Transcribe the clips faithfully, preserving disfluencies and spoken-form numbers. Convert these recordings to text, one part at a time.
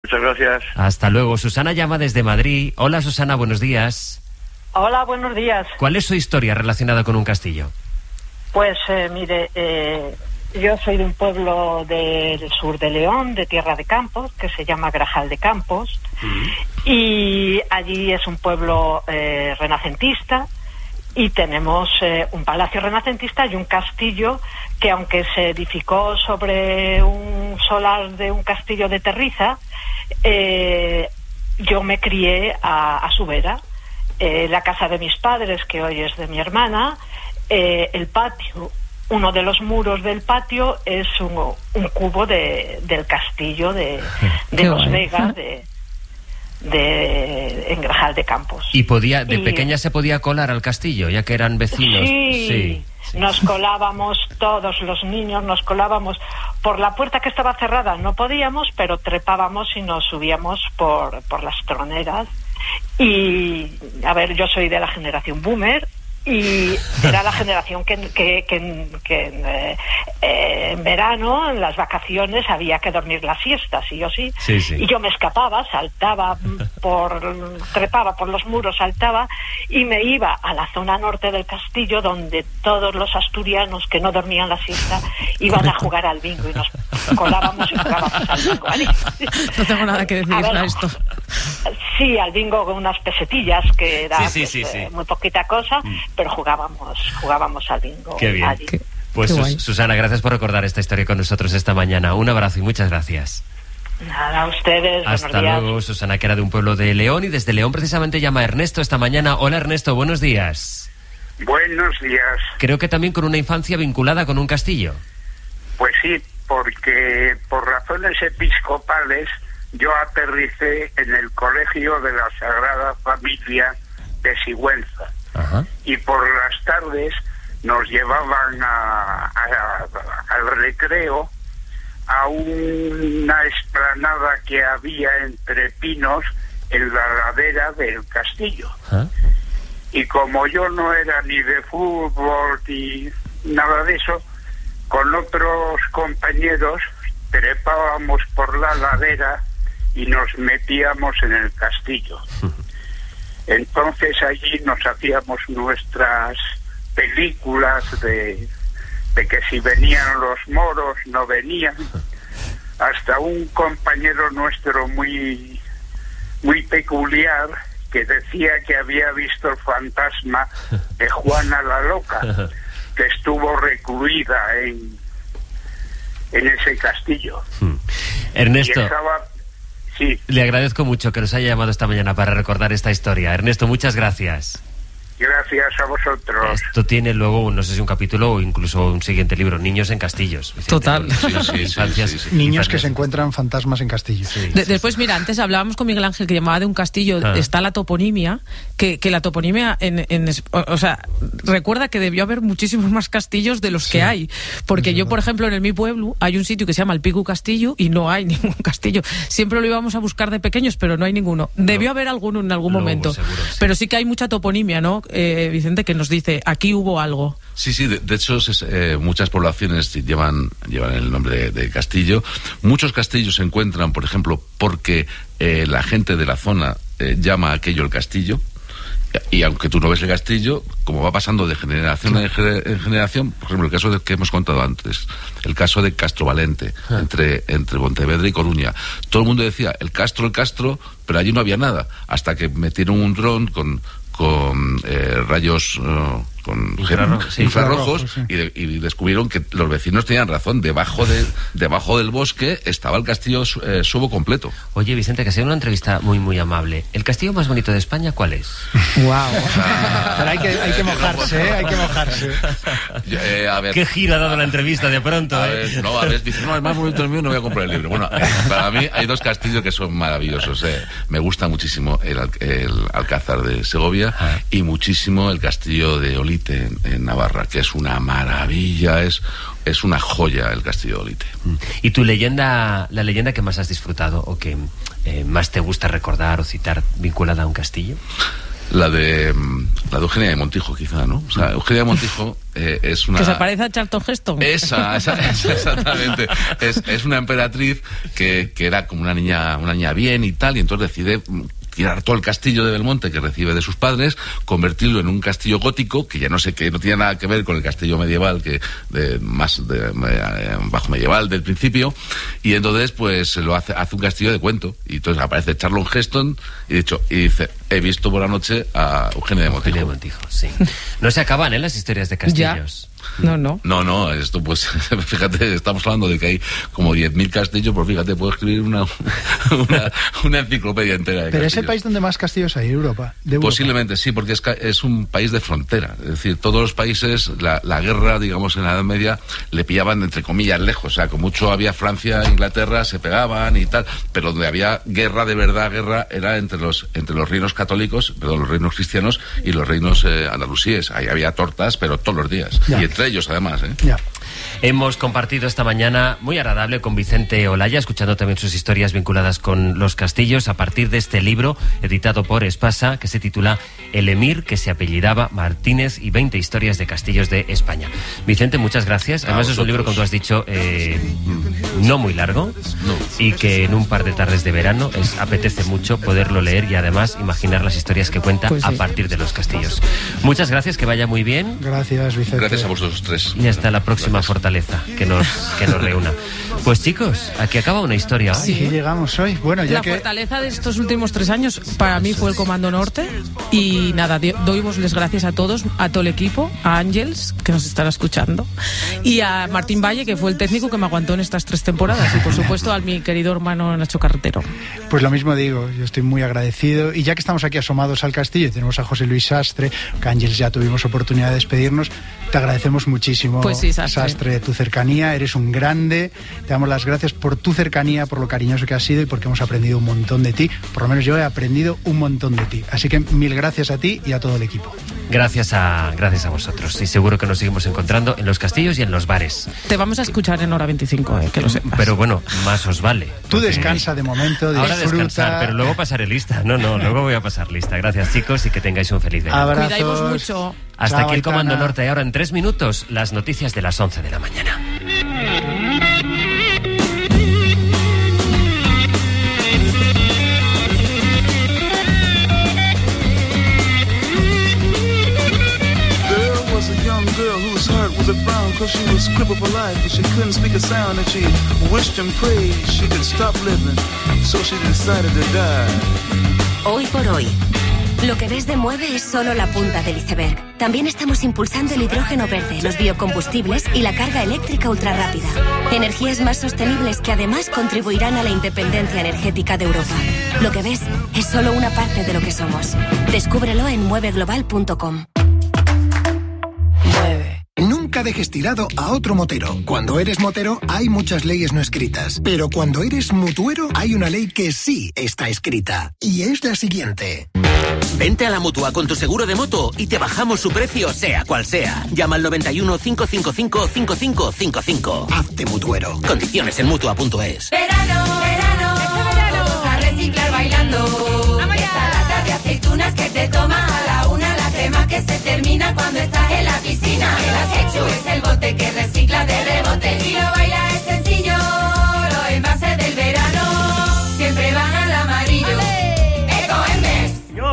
Muchas gracias. Hasta luego. Susana llama desde Madrid. Hola, Susana, buenos días. Hola, buenos días. ¿Cuál es su historia relacionada con un castillo? Pues, eh, mire, eh, yo soy de un pueblo del sur de León, de Tierra de Campos, que se llama Grajal de Campos, mm. y allí es un pueblo eh, renacentista, y tenemos eh, un palacio renacentista y un castillo que, aunque se edificó sobre un solar de un castillo de terriza, eh, yo me crié a, a su vera. Eh, la casa de mis padres, que hoy es de mi hermana, eh, el patio, uno de los muros del patio es un, un cubo de, del castillo de, de los guay. Vegas, de, de en Grajal de Campos. ¿Y podía, de y, pequeña se podía colar al castillo, ya que eran vecinos? Sí, sí, sí, nos colábamos, todos los niños nos colábamos por la puerta que estaba cerrada, no podíamos, pero trepábamos y nos subíamos por, por las troneras. Y, a ver, yo soy de la generación boomer, y era la generación que, que, que, que eh, eh, en verano, en las vacaciones, había que dormir las siestas, y yo sí. Sí, sí. Y yo me escapaba, saltaba por, trepaba por los muros, saltaba, y me iba a la zona norte del castillo, donde todos los asturianos que no dormían la siesta iban a jugar al bingo, y nos colábamos y jugábamos al bingo, ¿vale? No tengo nada que decir a, ver, a esto. Sí, al bingo con unas pesetillas, que era sí, sí, pues, sí, sí. Eh, muy poquita cosa, mm. pero jugábamos jugábamos al bingo. Qué bien. Qué, pues qué Sus, Susana, gracias por recordar esta historia con nosotros esta mañana. Un abrazo y muchas gracias. Nada, a ustedes. Hasta luego, Susana, que era de un pueblo de León, y desde León precisamente llama Ernesto esta mañana. Hola, Ernesto, buenos días. Buenos días. Creo que también con una infancia vinculada con un castillo. Pues sí, porque por razones episcopales yo aterricé en el Colegio de la Sagrada Familia de Sigüenza. Ajá. Y por las tardes nos llevaban a, a, a, al recreo a una explanada que había entre pinos en la ladera del castillo. ¿Ah? Y como yo no era ni de fútbol ni nada de eso, con otros compañeros trepábamos por la ladera y nos metíamos en el castillo. Entonces allí nos hacíamos nuestras películas de, de que si venían los moros, no venían. Hasta un compañero nuestro muy, muy peculiar que decía que había visto el fantasma de Juana la Loca, que estuvo recluida en, en ese castillo. Ernesto, y estaba, sí. Le agradezco mucho que nos haya llamado esta mañana para recordar esta historia. Ernesto, muchas gracias. Gracias a vosotros. Esto tiene luego, no sé si un capítulo o incluso un siguiente libro, Niños en Castillos. Vicente, total. Sí, sí, sí, infancias, sí, sí, sí. Niños infancias. que se encuentran fantasmas en castillos. Sí, de, sí, después, sí. mira, antes hablábamos con Miguel Ángel, que llamaba de un castillo, ah. está la toponimia, que, que la toponimia, en, en, o, o sea, recuerda que debió haber muchísimos más castillos de los sí. que hay. Porque yo, por ejemplo, en mi pueblo hay un sitio que se llama el Pico Castillo y no hay ningún castillo. Siempre lo íbamos a buscar de pequeños, pero no hay ninguno. Debió no. haber alguno en algún Luego, momento. seguro, sí. Pero sí que hay mucha toponimia, ¿no, eh, Vicente? Que nos dice, aquí hubo algo. Sí, sí, de, de hecho es, eh, muchas poblaciones llevan, llevan el nombre de, de castillo. Muchos castillos se encuentran, por ejemplo, porque eh, la gente de la zona eh, llama a aquello el castillo. Y aunque tú no ves el castillo, como va pasando de generación en, en generación, por ejemplo, el caso de, que hemos contado antes, el caso de Castrovalente, ah. entre, entre Pontevedra y Coruña. Todo el mundo decía, el Castro, el Castro, pero allí no había nada, hasta que metieron un dron con, con eh, rayos... Uh, con infrarrojos, sí, infrarrojos sí. y, de, y descubrieron que los vecinos tenían razón. Debajo de debajo del bosque estaba el castillo eh, subo completo. Oye, Vicente, que ha sido una entrevista muy muy amable. ¿El castillo más bonito de España cuál es? Wow. Ah, Pero hay que, hay que mojarse, ¿eh? Hay que mojarse. Eh, a ver, ¿Qué giro ha dado la entrevista de pronto? a eh? ver, no, a ver, dice, no, el más bonito el mío, no voy a comprar el libro. Bueno, eh, para mí hay dos castillos que son maravillosos. Eh. Me gusta muchísimo el, el Alcázar de Segovia ah. y muchísimo el castillo de Olite en, en Navarra, que es una maravilla, es, es una joya el castillo de Olite. ¿Y tu leyenda, la leyenda que más has disfrutado o que eh, más te gusta recordar o citar vinculada a un castillo? La de la de Eugenia de Montijo, quizá, ¿no? O sea, Eugenia de Montijo eh, es una... ¿Que se parece a Charlton Heston? Esa, esa, esa exactamente. Es, es una emperatriz que, que era como una niña, una niña bien y tal, y entonces decide tirar todo el castillo de Belmonte que recibe de sus padres, convertirlo en un castillo gótico que ya no sé, que no tiene nada que ver con el castillo medieval, que de, más de, eh, bajo medieval del principio, y entonces pues lo hace, hace un castillo de cuento, y entonces aparece Charlton Heston y, dicho, y dice, he visto por la noche a Eugenia de Montijo. Eugenia de Montijo, sí. No se acaban, ¿eh?, las historias de castillos. Ya. No, no. No, no, esto pues, fíjate, estamos hablando de que hay como diez mil castillos, pues fíjate, puedo escribir una, una, una enciclopedia entera de Pero castillos. es el país donde más castillos hay, Europa. De Europa. Posiblemente sí, porque es, es un país de frontera. Es decir, todos los países, la, la guerra, digamos, en la Edad Media, le pillaban, entre comillas, lejos. O sea, con mucho había Francia, Inglaterra, se pegaban y tal, pero donde había guerra de verdad, guerra, era entre los, entre los reinos católicos, perdón, los reinos cristianos y los reinos eh, andalusíes. Ahí había tortas, pero todos los días. Ya. Y entre ellos, además, ¿eh? Ya. Hemos compartido esta mañana muy agradable con Vicente Olaya, escuchando también sus historias vinculadas con los castillos a partir de este libro editado por Espasa que se titula El Emir que se apellidaba Martínez y veinte historias de castillos de España. Vicente, muchas gracias. Además es un libro, como tú has dicho, eh, no muy largo No. y que en un par de tardes de verano es, apetece mucho poderlo leer y además imaginar las historias que cuenta Pues sí. a partir de los castillos. Muchas gracias, que vaya muy bien. Gracias, Vicente. Gracias a vosotros tres. Y hasta la próxima Gracias. fortaleza que nos, que nos reúna. Pues chicos, aquí acaba una historia hoy. Aquí llegamos hoy. Bueno, ya La que... fortaleza de estos últimos tres años para mí fue el Comando Norte y nada, di- doy las gracias a todos, a todo el equipo, a Ángels, que nos estará escuchando, y a Martín Valle, que fue el técnico que me aguantó en estas tres temporadas, y por supuesto a mi querido hermano Nacho Carretero. Pues lo mismo digo, yo estoy muy agradecido. Y ya que estamos aquí asomados al castillo y tenemos a José Luis Sastre, que Ángeles ya tuvimos oportunidad de despedirnos, te agradecemos muchísimo, Pues sí, Sastre. tu cercanía, eres un grande. Te damos las gracias por tu cercanía, por lo cariñoso que has sido y porque hemos aprendido un montón de ti. Por lo menos yo he aprendido un montón de ti. Así que mil gracias a ti y a todo el equipo. Gracias a, gracias a vosotros. Y seguro que nos seguimos encontrando en los castillos y en los bares. Te vamos a escuchar en hora veinticinco, eh, que lo sepas. Pero bueno, más os vale. Tú porque descansa de momento, Ahora disfruta. descansar, pero luego pasaré lista. No, no, luego voy a pasar lista. Gracias, chicos, y que tengáis un feliz verano. Abrazos. Cuidaos mucho. Hasta Chao, aquí el Comando Aitana. Norte. Y ahora en tres minutos, las noticias de las once de la mañana. There was a young girl whose heart was a frown, cause she was crippled for life, but she couldn't speak a sound, and she wished and prayed she could stop living, so she decided to die. Hoy por hoy. Lo que ves de Mueve es solo la punta del iceberg. También estamos impulsando el hidrógeno verde, los biocombustibles y la carga eléctrica ultrarrápida. Energías más sostenibles que además contribuirán a la independencia energética de Europa. Lo que ves es solo una parte de lo que somos. Descúbrelo en mueve global punto com. Nunca dejes tirado a otro motero. Cuando eres motero hay muchas leyes no escritas, pero cuando eres mutuero hay una ley que sí está escrita, y es la siguiente. Vente a la Mutua con tu seguro de moto y te bajamos su precio sea cual sea. Llama al noventa y uno, cinco cinco cinco, cinco cinco cinco cinco. Hazte mutuero. Condiciones en mutua punto es. Verano, verano, este verano, vamos a reciclar bailando. Esa lata de aceitunas que te tomas a la una, la crema que se termina cuando estás en la piscina. El acechu es el bote que recicla de rebote. Si lo bailas es sencillo, los envases del verano siempre van al amarillo. Ecoembes.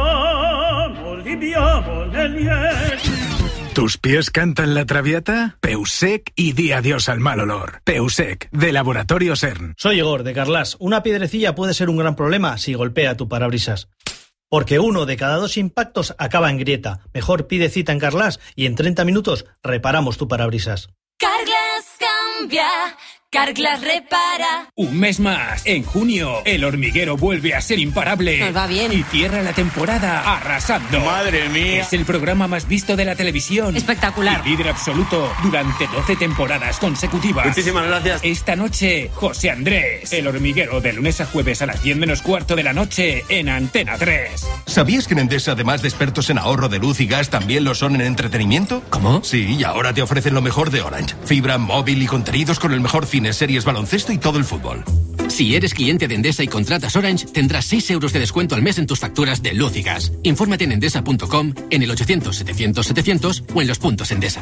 ¿Tus pies cantan la traviata? Peusec y di adiós al mal olor. Peusec, de Laboratorio CERN. Soy Igor, de Carlas. Una piedrecilla puede ser un gran problema si golpea tu parabrisas. Porque uno de cada dos impactos acaba en grieta. Mejor pide cita en Carlas y en treinta minutos reparamos tu parabrisas. Carglass cambia, Carglass repara. Un mes más. En junio, El Hormiguero vuelve a ser imparable. Nos va bien. Y cierra la temporada arrasando. ¡Madre mía! Es el programa más visto de la televisión. Espectacular. Y líder absoluto durante doce temporadas consecutivas. Muchísimas gracias. Esta noche, José Andrés. El Hormiguero, de lunes a jueves a las diez menos cuarto de la noche en Antena tres. ¿Sabías que en Endesa, además de expertos en ahorro de luz y gas, también lo son en entretenimiento? ¿Cómo? Sí, y ahora te ofrecen lo mejor de Orange. Fibra, móvil y contenidos con el mejor cine, series, baloncesto y todo el fútbol. Si eres cliente de Endesa y contratas Orange, tendrás seis euros de descuento al mes en tus facturas de luz y gas. Infórmate en endesa punto com, en el ochocientos setecientos setecientos o en los puntos Endesa.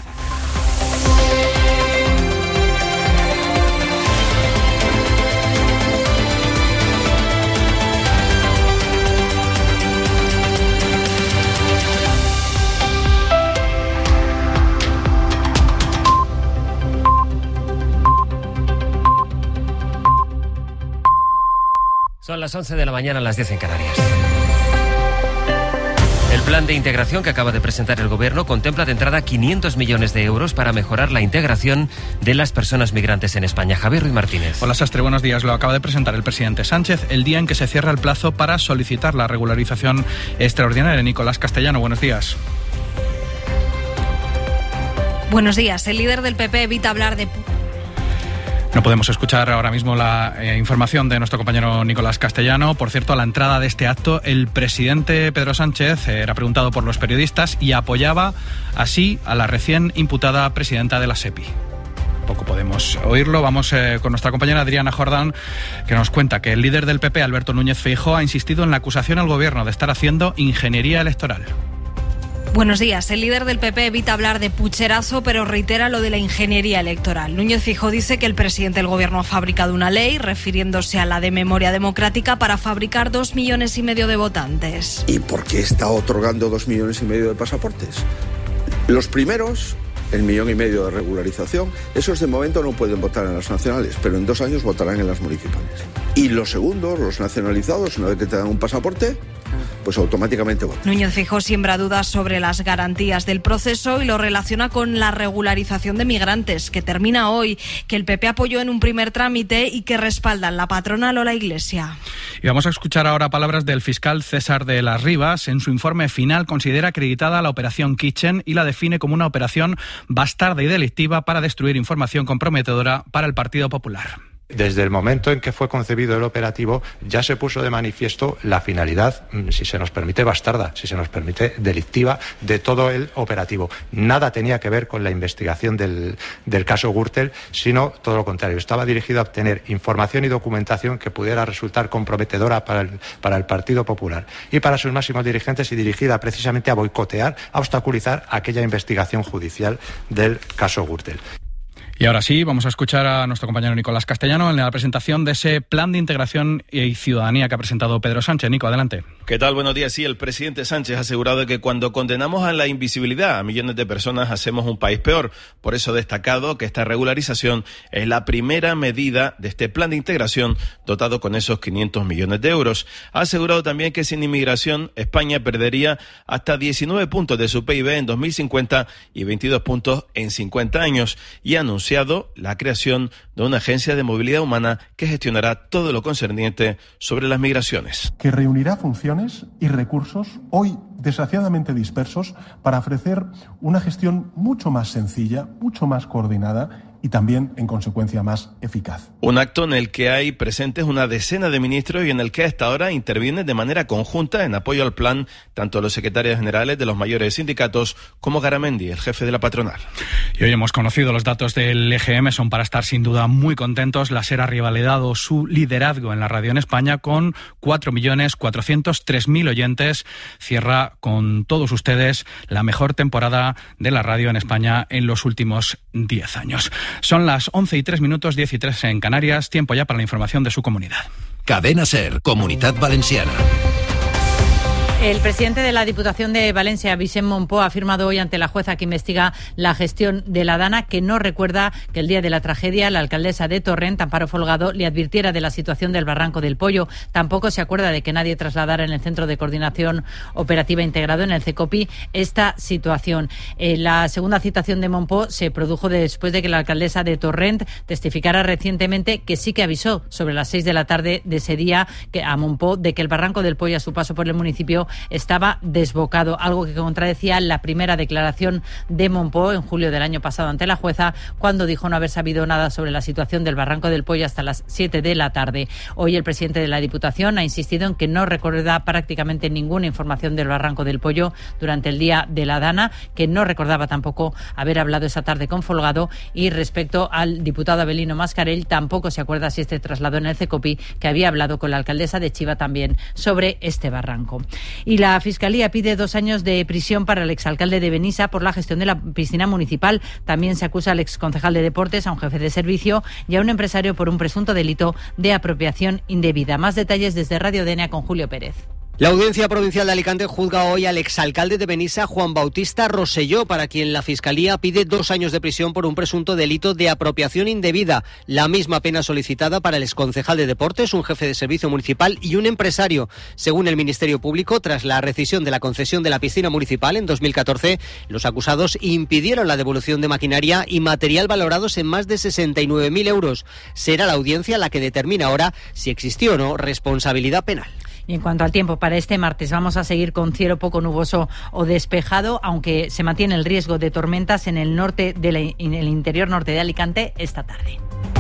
Son las once de la mañana, las diez en Canarias. El plan de integración que acaba de presentar el Gobierno contempla de entrada quinientos millones de euros para mejorar la integración de las personas migrantes en España. Javier Ruiz Martínez. Hola Sastre, buenos días. Lo acaba de presentar el presidente Sánchez el día en que se cierra el plazo para solicitar la regularización extraordinaria. Nicolás Castellano, buenos días. Buenos días. El líder del P P evita hablar de... No podemos escuchar ahora mismo la eh, información de nuestro compañero Nicolás Castellano. Por cierto, a la entrada de este acto, el presidente Pedro Sánchez eh, era preguntado por los periodistas y apoyaba así a la recién imputada presidenta de la SEPI. Poco podemos oírlo. Vamos eh, con nuestra compañera Adriana Jordán, que nos cuenta que el líder del P P, Alberto Núñez Feijóo, ha insistido en la acusación al Gobierno de estar haciendo ingeniería electoral. Buenos días. El líder del P P evita hablar de pucherazo, pero reitera lo de la ingeniería electoral. Núñez Feijóo dice que el presidente del Gobierno ha fabricado una ley, refiriéndose a la de memoria democrática, para fabricar dos millones y medio de votantes. ¿Y por qué está otorgando dos millones y medio de pasaportes? Los primeros, el millón y medio de regularización, esos de momento no pueden votar en las nacionales, pero en dos años votarán en las municipales. Y los segundos, los nacionalizados, una vez que te dan un pasaporte, pues automáticamente votan. Núñez Feijóo siembra dudas sobre las garantías del proceso y lo relaciona con la regularización de migrantes, que termina hoy, que el P P apoyó en un primer trámite y que respaldan la patronal o la Iglesia. Y vamos a escuchar ahora palabras del fiscal César de las Rivas. En su informe final considera acreditada la operación Kitchen y la define como una operación bastarda y delictiva para destruir información comprometedora para el Partido Popular. Desde el momento en que fue concebido el operativo ya se puso de manifiesto la finalidad, si se nos permite, bastarda, si se nos permite, delictiva de todo el operativo. Nada tenía que ver con la investigación del, del caso Gürtel, sino todo lo contrario. Estaba dirigido a obtener información y documentación que pudiera resultar comprometedora para el, para el Partido Popular y para sus máximos dirigentes, y dirigida precisamente a boicotear, a obstaculizar aquella investigación judicial del caso Gürtel. Y ahora sí, vamos a escuchar a nuestro compañero Nicolás Castellano en la presentación de ese plan de integración y ciudadanía que ha presentado Pedro Sánchez. Nico, adelante. ¿Qué tal? Buenos días. Sí, el presidente Sánchez ha asegurado que cuando condenamos a la invisibilidad a millones de personas hacemos un país peor. Por eso ha destacado que esta regularización es la primera medida de este plan de integración dotado con esos quinientos millones de euros. Ha asegurado también que sin inmigración España perdería hasta diecinueve puntos de su P I B en dos mil cincuenta y veintidós puntos en cincuenta años, y ha anunciado la creación de una agencia de movilidad humana que gestionará todo lo concerniente sobre las migraciones. Que reunirá funciones y recursos hoy desgraciadamente dispersos para ofrecer una gestión mucho más sencilla, mucho más coordinada y también, en consecuencia, más eficaz. Un acto en el que hay presentes una decena de ministros y en el que a esta hora intervienen de manera conjunta en apoyo al plan tanto los secretarios generales de los mayores sindicatos como Garamendi, el jefe de la patronal. Y hoy hemos conocido los datos del E G M, son para estar sin duda muy contentos. La SER ha revalidado su liderazgo en la radio en España con cuatro millones cuatrocientos tres mil oyentes. Cierra con todos ustedes la mejor temporada de la radio en España en los últimos diez años. Son las once y tres minutos, diez y tres en Canarias. Tiempo ya para la información de su comunidad. Cadena SER, Comunitat Valenciana. El presidente de la Diputación de Valencia, Vicent Monpó, ha afirmado hoy ante la jueza que investiga la gestión de la Dana que no recuerda que el día de la tragedia la alcaldesa de Torrent, Amparo Folgado, le advirtiera de la situación del Barranco del Pollo. Tampoco se acuerda de que nadie trasladara en el Centro de Coordinación Operativa Integrado, en el CECOPI, esta situación. Eh, la segunda citación de Monpó se produjo después de que la alcaldesa de Torrent testificara recientemente que sí que avisó sobre las seis de la tarde de ese día que, a Monpó, de que el Barranco del Pollo, a su paso por el municipio, estaba desbocado, algo que contradecía la primera declaración de Mompó en julio del año pasado ante la jueza, cuando dijo no haber sabido nada sobre la situación del Barranco del Pollo hasta las siete de la tarde. Hoy el presidente de la Diputación ha insistido en que no recuerda prácticamente ninguna información del Barranco del Pollo durante el día de la Dana, que no recordaba tampoco haber hablado esa tarde con Folgado, y respecto al diputado Avelino Mascarell tampoco se acuerda si este trasladó en el CECOPI que había hablado con la alcaldesa de Chiva también sobre este barranco. Y la Fiscalía pide dos años de prisión para el exalcalde de Benissa por la gestión de la piscina municipal. También se acusa al exconcejal de Deportes, a un jefe de servicio y a un empresario por un presunto delito de apropiación indebida. Más detalles desde Radio D N A con Julio Pérez. La Audiencia Provincial de Alicante juzga hoy al exalcalde de Benissa, Juan Bautista Rosselló, para quien la Fiscalía pide dos años de prisión por un presunto delito de apropiación indebida, la misma pena solicitada para el exconcejal de Deportes, un jefe de servicio municipal y un empresario. Según el Ministerio Público, tras la rescisión de la concesión de la piscina municipal en dos mil catorce, los acusados impidieron la devolución de maquinaria y material valorados en más de sesenta y nueve mil euros. Será la Audiencia la que determina ahora si existió o no responsabilidad penal. Y en cuanto al tiempo, para este martes vamos a seguir con cielo poco nuboso o despejado, aunque se mantiene el riesgo de tormentas en el norte de la, en el interior norte de Alicante esta tarde.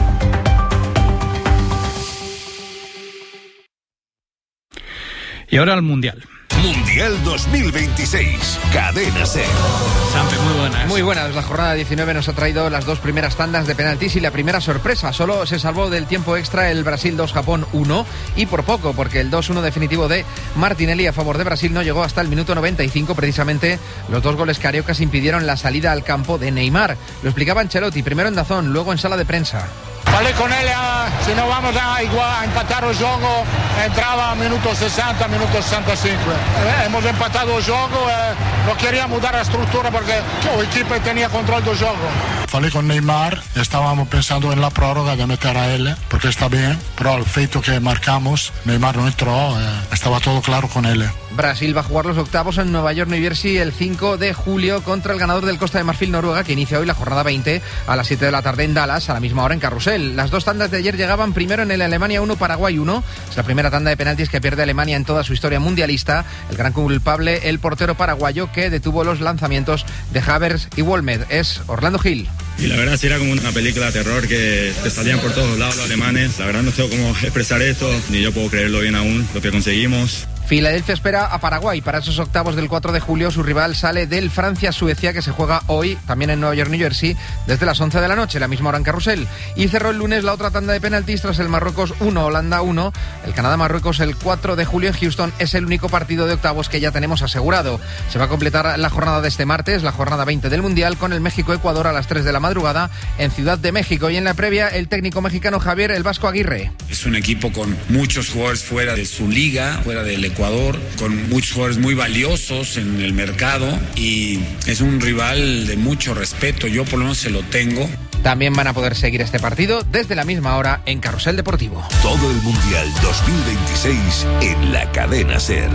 Y ahora al Mundial. Mundial dos mil veintiséis, Cadena SER. Sampe, muy buenas. Muy buenas. La jornada diecinueve nos ha traído las dos primeras tandas de penaltis y la primera sorpresa. Solo se salvó del tiempo extra el Brasil dos, Japón uno, y por poco, porque el dos uno definitivo de Martinelli a favor de Brasil no llegó hasta el minuto noventa y cinco. Precisamente los dos goles cariocas impidieron la salida al campo de Neymar. Lo explicaba Ancelotti, primero en Dazón, luego en sala de prensa. Falei con él, uh, si no vamos a, igual, a empatar el juego, entraba a minuto sesenta, minuto sesenta y cinco. Eh, hemos empatado el juego, eh, no quería mudar la estructura porque el equipo tenía control del juego. Falei con Neymar, estábamos pensando en la prórroga de meter a él, porque está bien, pero el feito que marcamos, Neymar no entró, eh, estaba todo claro con él. Brasil va a jugar los octavos en Nueva York, New Jersey, el cinco de julio contra el ganador del Costa de Marfil, Noruega, que inicia hoy la jornada veinte a las siete de la tarde en Dallas, a la misma hora en Carrusel. Las dos tandas de ayer llegaban primero en el Alemania uno, Paraguay uno. Es la primera tanda de penaltis que pierde Alemania en toda su historia mundialista. El gran culpable, el portero paraguayo, que detuvo los lanzamientos de Havertz y Wolmed. Es Orlando Gil. Y la verdad sí era como una película de terror que te salían por todos lados los alemanes. La verdad no sé cómo expresar esto, ni yo puedo creerlo bien aún, lo que conseguimos. Filadelfia espera a Paraguay para esos octavos del cuatro de julio. Su rival sale del Francia-Suecia, que se juega hoy también en Nueva York, New Jersey, desde las once de la noche, la misma hora en Carrusel. Y cerró el lunes la otra tanda de penaltis tras el Marruecos uno, Holanda uno. El Canadá-Marruecos el cuatro de julio en Houston es el único partido de octavos que ya tenemos asegurado. Se va a completar la jornada de este martes, la jornada veinte del Mundial, con el México-Ecuador a las tres de la madrugada en Ciudad de México. Y en la previa, el técnico mexicano Javier El Vasco Aguirre. Es un equipo con muchos jugadores fuera de su liga, fuera del Ecuador, con muchos jugadores muy valiosos en el mercado, y es un rival de mucho respeto, yo por lo menos se lo tengo. También van a poder seguir este partido desde la misma hora en Carrusel Deportivo. Todo el Mundial dos mil veintiséis en la Cadena SER.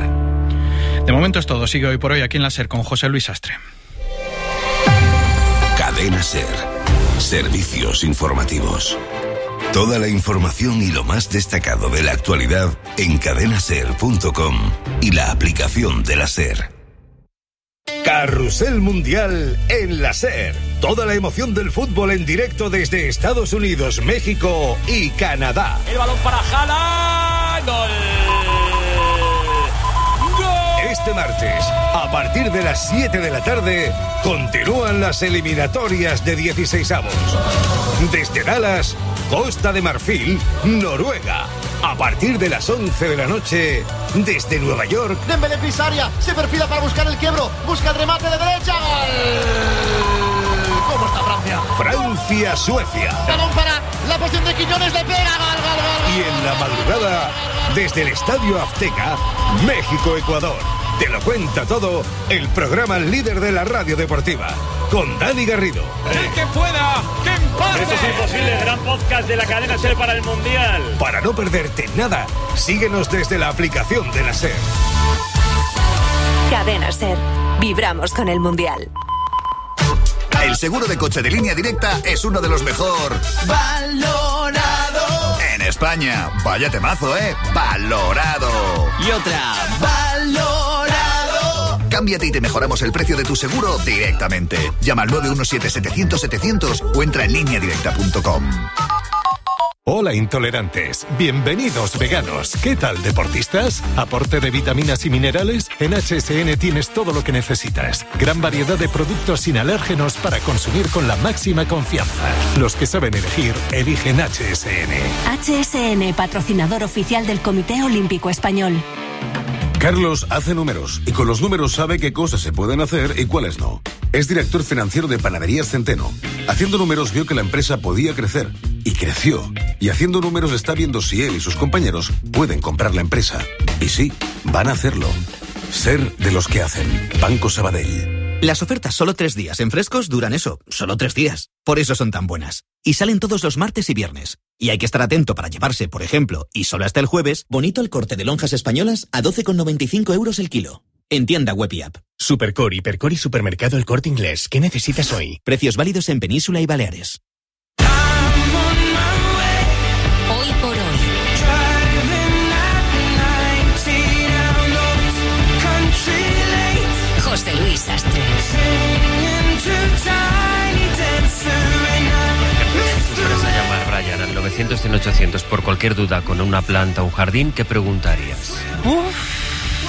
De momento es todo. Sigue hoy por hoy aquí en la SER con José Luis Sastre. Cadena SER. Servicios informativos. Toda la información y lo más destacado de la actualidad en cadena ser punto com y la aplicación de la SER. Carrusel Mundial en la SER. Toda la emoción del fútbol en directo desde Estados Unidos, México y Canadá. El balón para Haaland. ¡Gol! Este martes, a partir de las siete de la tarde, continúan las eliminatorias de dieciseisavos. Desde Dallas, Costa de Marfil, Noruega. A partir de las once de la noche, desde Nueva York. Dembélé Pisaria, se perfila para buscar el quiebro, busca el remate de derecha. ¡Gol! ¿Cómo está Francia? Francia, Suecia. Balón para la posición de Quiñones, le pega, gol, gol, gol. Y en la madrugada, desde el Estadio Azteca, México, Ecuador. Te lo cuenta todo el programa líder de la radio deportiva, con Dani Garrido. El que pueda, que empate. Esto es imposible, gran podcast de la cadena SER para el Mundial. Para no perderte nada, síguenos desde la aplicación de la SER. Cadena SER. Vibramos con el Mundial. El seguro de coche de Línea Directa es uno de los mejor valorado en España. Vaya temazo, ¿eh? Valorado. Y otra, valorado. cámbiate y te mejoramos el precio de tu seguro directamente. Llama al nueve uno siete setecientos setecientos o entra en línea directa punto com. Hola intolerantes, bienvenidos veganos. ¿Qué tal deportistas? ¿Aporte de vitaminas y minerales? En H S N tienes todo lo que necesitas. Gran variedad de productos sin alérgenos para consumir con la máxima confianza. Los que saben elegir, eligen H S N. H S N, patrocinador oficial del Comité Olímpico Español. Carlos hace números y con los números sabe qué cosas se pueden hacer y cuáles no. Es director financiero de Panaderías Centeno. Haciendo números vio que la empresa podía crecer y creció. Y haciendo números está viendo si él y sus compañeros pueden comprar la empresa. Y sí, van a hacerlo. Ser de los que hacen. Banco Sabadell. Las ofertas solo tres días en Frescos duran eso, solo tres días. Por eso son tan buenas. Y salen todos los martes y viernes. Y hay que estar atento para llevarse, por ejemplo, y solo hasta el jueves, bonito el corte de lonjas españolas a doce con noventa y cinco euros el kilo. En tienda web y app. Supercore, Hipercore y Supermercado El Corte Inglés. ¿Qué necesitas hoy? Precios válidos en Península y Baleares. Hoy por hoy. José Luis Sastre. Fueras a llamar, Brian, al novecientos cien ochocientos por cualquier duda con una planta o un jardín, ¿qué preguntarías? Uf.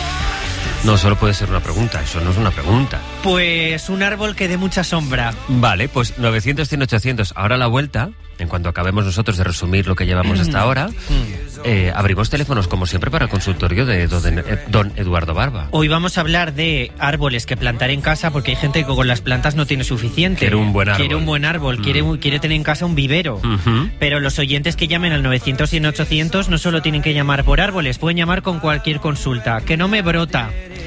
No, solo puede ser una pregunta, eso no es una pregunta. Pues un árbol que dé mucha sombra. Vale, pues novecientos cien ochocientos. Ahora a la vuelta, en cuanto acabemos nosotros de resumir lo que llevamos hasta ahora, eh, abrimos teléfonos como siempre para el consultorio de don Eduardo Barba. Hoy vamos a hablar de árboles que plantar en casa, porque hay gente que con las plantas no tiene suficiente. Quiere un buen árbol. Quiere un buen árbol, Mm. quiere, quiere tener en casa un vivero. Uh-huh. Pero los oyentes que llamen al novecientos cien ochocientos no solo tienen que llamar por árboles, pueden llamar con cualquier consulta. Que no me brota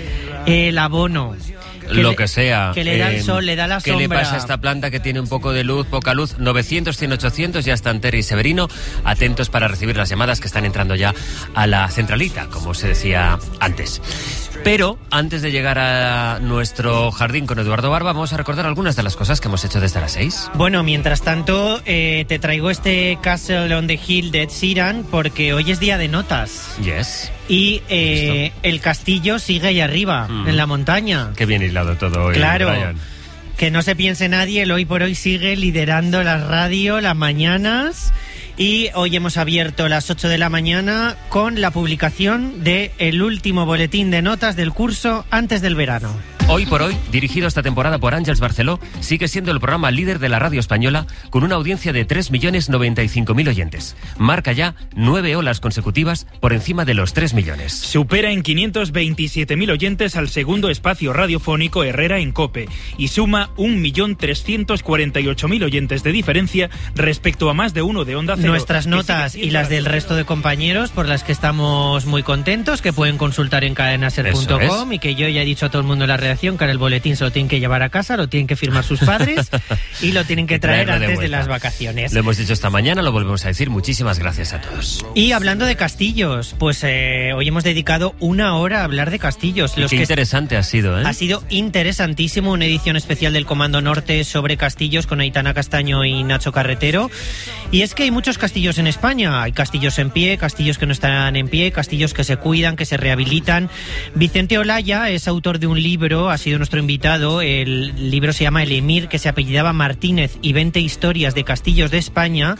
el abono. Que lo le, que sea. Que le da el eh, sol, le da la ¿qué sombra. le pasa a esta planta que tiene un poco de luz, poca luz? novecientos cien ochocientos, ya están Terry y Severino, atentos para recibir las llamadas que están entrando ya a la centralita, como se decía antes. Pero antes de llegar a nuestro jardín con Eduardo Barba, vamos a recordar algunas de las cosas que hemos hecho desde las seis. Bueno, mientras tanto, eh, te traigo este Castle on the Hill de Ed Sheeran, porque hoy es día de notas. Yes. Y eh, el castillo sigue ahí arriba, mm. en la montaña. Qué bien hilado todo hoy, claro. Brian. Que no se piense nadie, el Hoy por Hoy sigue liderando la radio las mañanas. Y hoy hemos abierto las ocho de la mañana con la publicación del último boletín de notas del curso antes del verano. Hoy por Hoy, dirigido esta temporada por Àngels Barceló, sigue siendo el programa líder de la radio española con una audiencia de tres millones noventa y cinco mil oyentes. Marca ya nueve olas consecutivas por encima de los tres millones. Supera en quinientos veintisiete mil oyentes al segundo espacio radiofónico Herrera en COPE y suma un millón trescientos cuarenta y ocho mil oyentes de diferencia respecto a más de uno de Onda Cero. Nuestras notas y las del resto de compañeros por las que estamos muy contentos, que pueden consultar en cadena ser punto com y que yo ya he dicho a todo el mundo en la redacción que ahora el boletín se lo tienen que llevar a casa, lo tienen que firmar sus padres y lo tienen que traer antes de, de las vacaciones. Lo hemos dicho esta mañana, lo volvemos a decir. Muchísimas gracias a todos. Y hablando de castillos, pues eh, hoy hemos dedicado una hora a hablar de castillos. Los Qué que interesante ha sido, ¿eh? Ha sido interesantísimo, una edición especial del Comando Norte sobre castillos con Aitana Castaño y Nacho Carretero. Y es que hay muchos castillos en España. Hay castillos en pie, castillos que no están en pie, castillos que se cuidan, que se rehabilitan. Vicente Olaya es autor de un libro, ha sido nuestro invitado. El libro se llama El Emir, que se apellidaba Martínez, y veinte historias de castillos de España.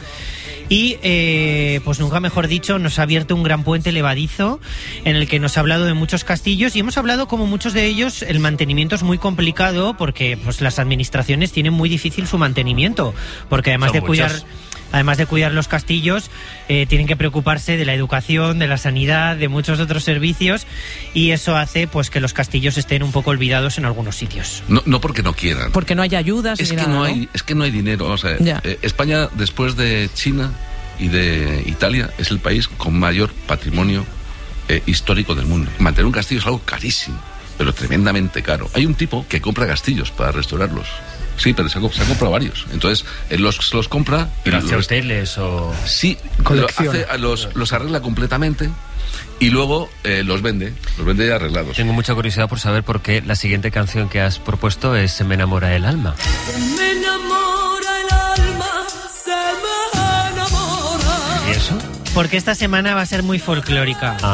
Y, eh, pues nunca mejor dicho, nos ha abierto un gran puente levadizo en el que nos ha hablado de muchos castillos y hemos hablado como muchos de ellos el mantenimiento es muy complicado porque pues las administraciones tienen muy difícil su mantenimiento, porque además Son de cuidar... muchos. Además de cuidar los castillos, eh, tienen que preocuparse de la educación, de la sanidad, de muchos otros servicios, y eso hace pues que los castillos estén un poco olvidados en algunos sitios. No, no porque no quieran. Porque no hay ayudas. Es ni que nada, no hay, es que no hay dinero. O sea, eh, España, después de China y de Italia, es el país con mayor patrimonio eh, histórico del mundo. Mantener un castillo es algo carísimo, pero tremendamente caro. Hay un tipo que compra castillos para restaurarlos. Sí, pero se ha, se ha comprado varios. Entonces, él los, los compra... ¿Pero hace los, hoteles o...? Sí, lo hace, los, los arregla completamente y luego eh, los vende, los vende ya arreglados. Tengo mucha curiosidad por saber por qué la siguiente canción que has propuesto es Se me enamora el alma. Se me enamora el alma, se me enamora. ¿Y eso? Porque esta semana va a ser muy folclórica. Ah.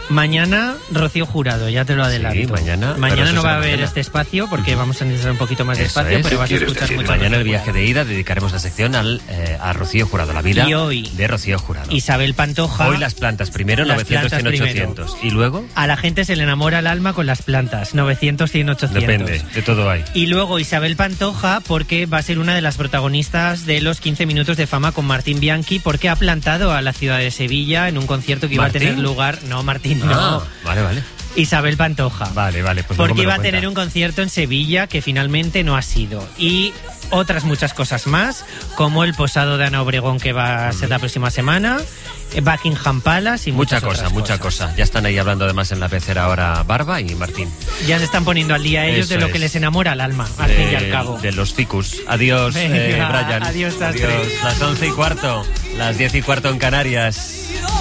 Mañana Rocío Jurado, ya te lo adelanto. Sí, mañana. Mañana no va a haber mañana. este espacio porque vamos a necesitar un poquito más de Eso espacio, es. pero vas a escuchar mucho. Mañana el viaje de ida dedicaremos la sección al, eh, a Rocío Jurado, la vida y hoy, de Rocío Jurado. Isabel Pantoja. Hoy las plantas primero, las novecientos, plantas cien, ochocientos. Primero. ¿Y luego? A la gente se le enamora el alma con las plantas, novecientos, cien, ochocientos. Depende, de todo hay. Y luego Isabel Pantoja porque va a ser una de las protagonistas de los quince minutos de fama con Martín Bianchi, porque ha plantado a la ciudad de Sevilla en un concierto que iba ¿Martín? a tener lugar... No, Martín, ah, no. Vale, vale. Isabel Pantoja. Vale, vale. Pues porque iba a cuenta. tener un concierto en Sevilla que finalmente no ha sido. Y otras muchas cosas más, como el posado de Ana Obregón que va a ser la próxima semana, Buckingham Palace y mucha muchas cosa, otras mucha cosas. cosa. Ya están ahí hablando además en la pecera ahora Barba y Martín. Ya se están poniendo al día ellos Eso de lo es. que les enamora al alma, al fin y al cabo. De los ficus. Adiós, Venga, eh, Brian. Adiós, Sastre. Adiós. Las once y cuarto, las diez y cuarto en Canarias.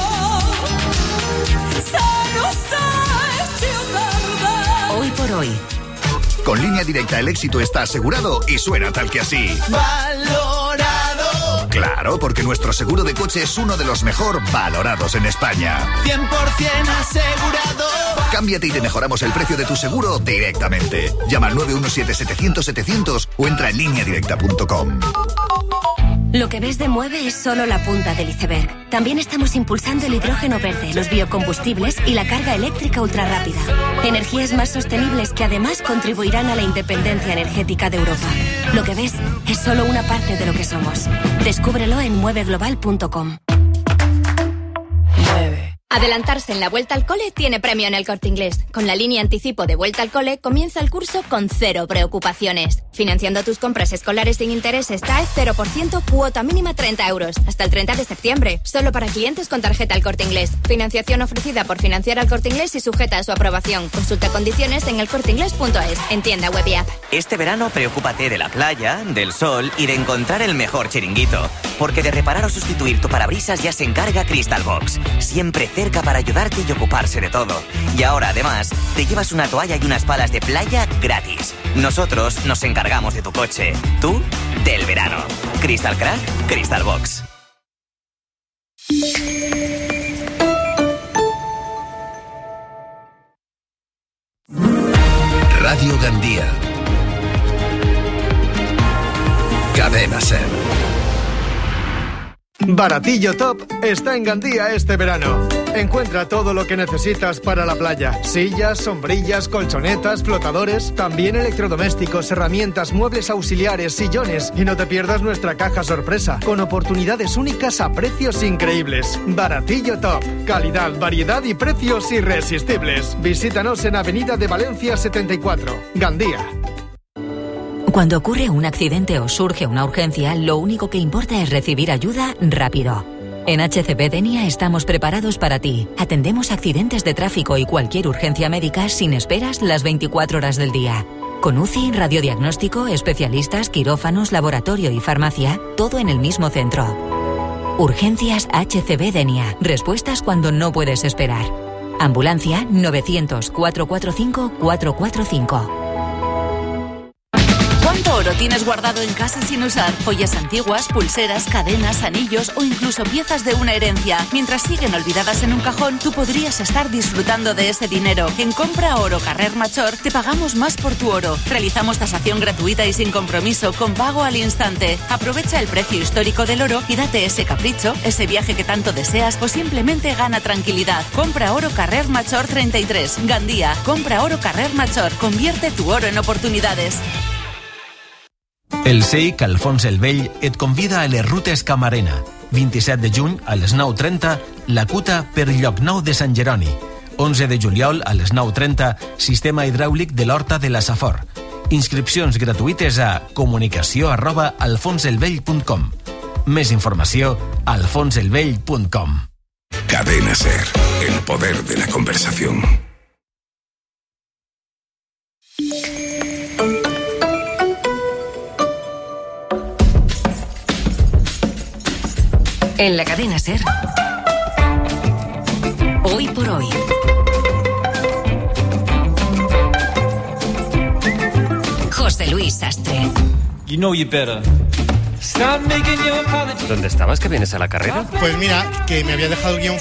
Hoy por hoy. Con Línea Directa el éxito está asegurado y suena tal que así. Valorado. Claro, porque nuestro seguro de coche es uno de los mejor valorados en España. cien por ciento asegurado. Cámbiate y te mejoramos el precio de tu seguro directamente. Llama al nueve uno siete, setecientos, setecientos o entra en línea directa punto com. Lo que ves de Mueve es solo la punta del iceberg. También estamos impulsando el hidrógeno verde, los biocombustibles y la carga eléctrica ultrarrápida. Energías más sostenibles que además contribuirán a la independencia energética de Europa. Lo que ves es solo una parte de lo que somos. Descúbrelo en mueve global punto com. Adelantarse en la vuelta al cole tiene premio en El Corte Inglés. Con la línea anticipo de vuelta al cole comienza el curso con cero preocupaciones. Financiando tus compras escolares sin intereses T A E cero por ciento, cuota mínima treinta euros. Hasta el treinta de septiembre. Solo para clientes con tarjeta El Corte Inglés. Financiación ofrecida por Financiar al Corte Inglés y sujeta a su aprobación. Consulta condiciones en el corte inglés punto es. En tienda web y app. Este verano preocúpate de la playa, del sol y de encontrar el mejor chiringuito. Porque de reparar o sustituir tu parabrisas ya se encarga Crystal Box. Siempre cerca para ayudarte y ocuparse de todo. Y ahora, además, te llevas una toalla y unas palas de playa gratis. Nosotros nos encargamos de tu coche. Tú, del verano. Crystal Crack, Crystal Box. Radio Gandía. Cadena Ser. Baratillo Top está en Gandía este verano. Encuentra todo lo que necesitas para la playa. Sillas, sombrillas, colchonetas, flotadores, también electrodomésticos, herramientas, muebles auxiliares, sillones. Y no te pierdas nuestra caja sorpresa, con oportunidades únicas a precios increíbles. Baratillo Top. Calidad, variedad y precios irresistibles. Visítanos en Avenida de Valencia setenta y cuatro, Gandía. Cuando ocurre un accidente o surge una urgencia, lo único que importa es recibir ayuda rápido. En H C B Denia estamos preparados para ti. Atendemos accidentes de tráfico y cualquier urgencia médica sin esperas las veinticuatro horas del día. Con U C I, radiodiagnóstico, especialistas, quirófanos, laboratorio y farmacia, todo en el mismo centro. Urgencias H C B Denia. Respuestas cuando no puedes esperar. Ambulancia novecientos, cuatrocientos cuarenta y cinco, cuatrocientos cuarenta y cinco. ¿Cuánto oro tienes guardado en casa sin usar? Joyas antiguas, pulseras, cadenas, anillos o incluso piezas de una herencia. Mientras siguen olvidadas en un cajón, tú podrías estar disfrutando de ese dinero. En Compra Oro Carrer Machor te pagamos más por tu oro. Realizamos tasación gratuita y sin compromiso, con pago al instante. Aprovecha el precio histórico del oro y date ese capricho, ese viaje que tanto deseas o simplemente gana tranquilidad. Compra Oro Carrer Machor treinta y tres, Gandía. Compra Oro Carrer Machor. Convierte tu oro en oportunidades. El S E I C Alfons el Vell et convida a les rutes Camarena. vint-i-set de juny a les nou trenta, la Cuta per Llocnou de Sant Jeroni. onze de juliol a les nou trenta, sistema hidràulic de l'Horta de la Safor. Inscripcions gratuïtes a comunicació arroba alfonselvell punt com. Més informació a alfonselvell punt com. Cadena Ser, el poder de la conversación. En la cadena Ser. Hoy por hoy. José Luis Sastre. You know you better. ¿Dónde estabas? ¿Que vienes a la carrera? Pues mira, que me había dejado el guión fuera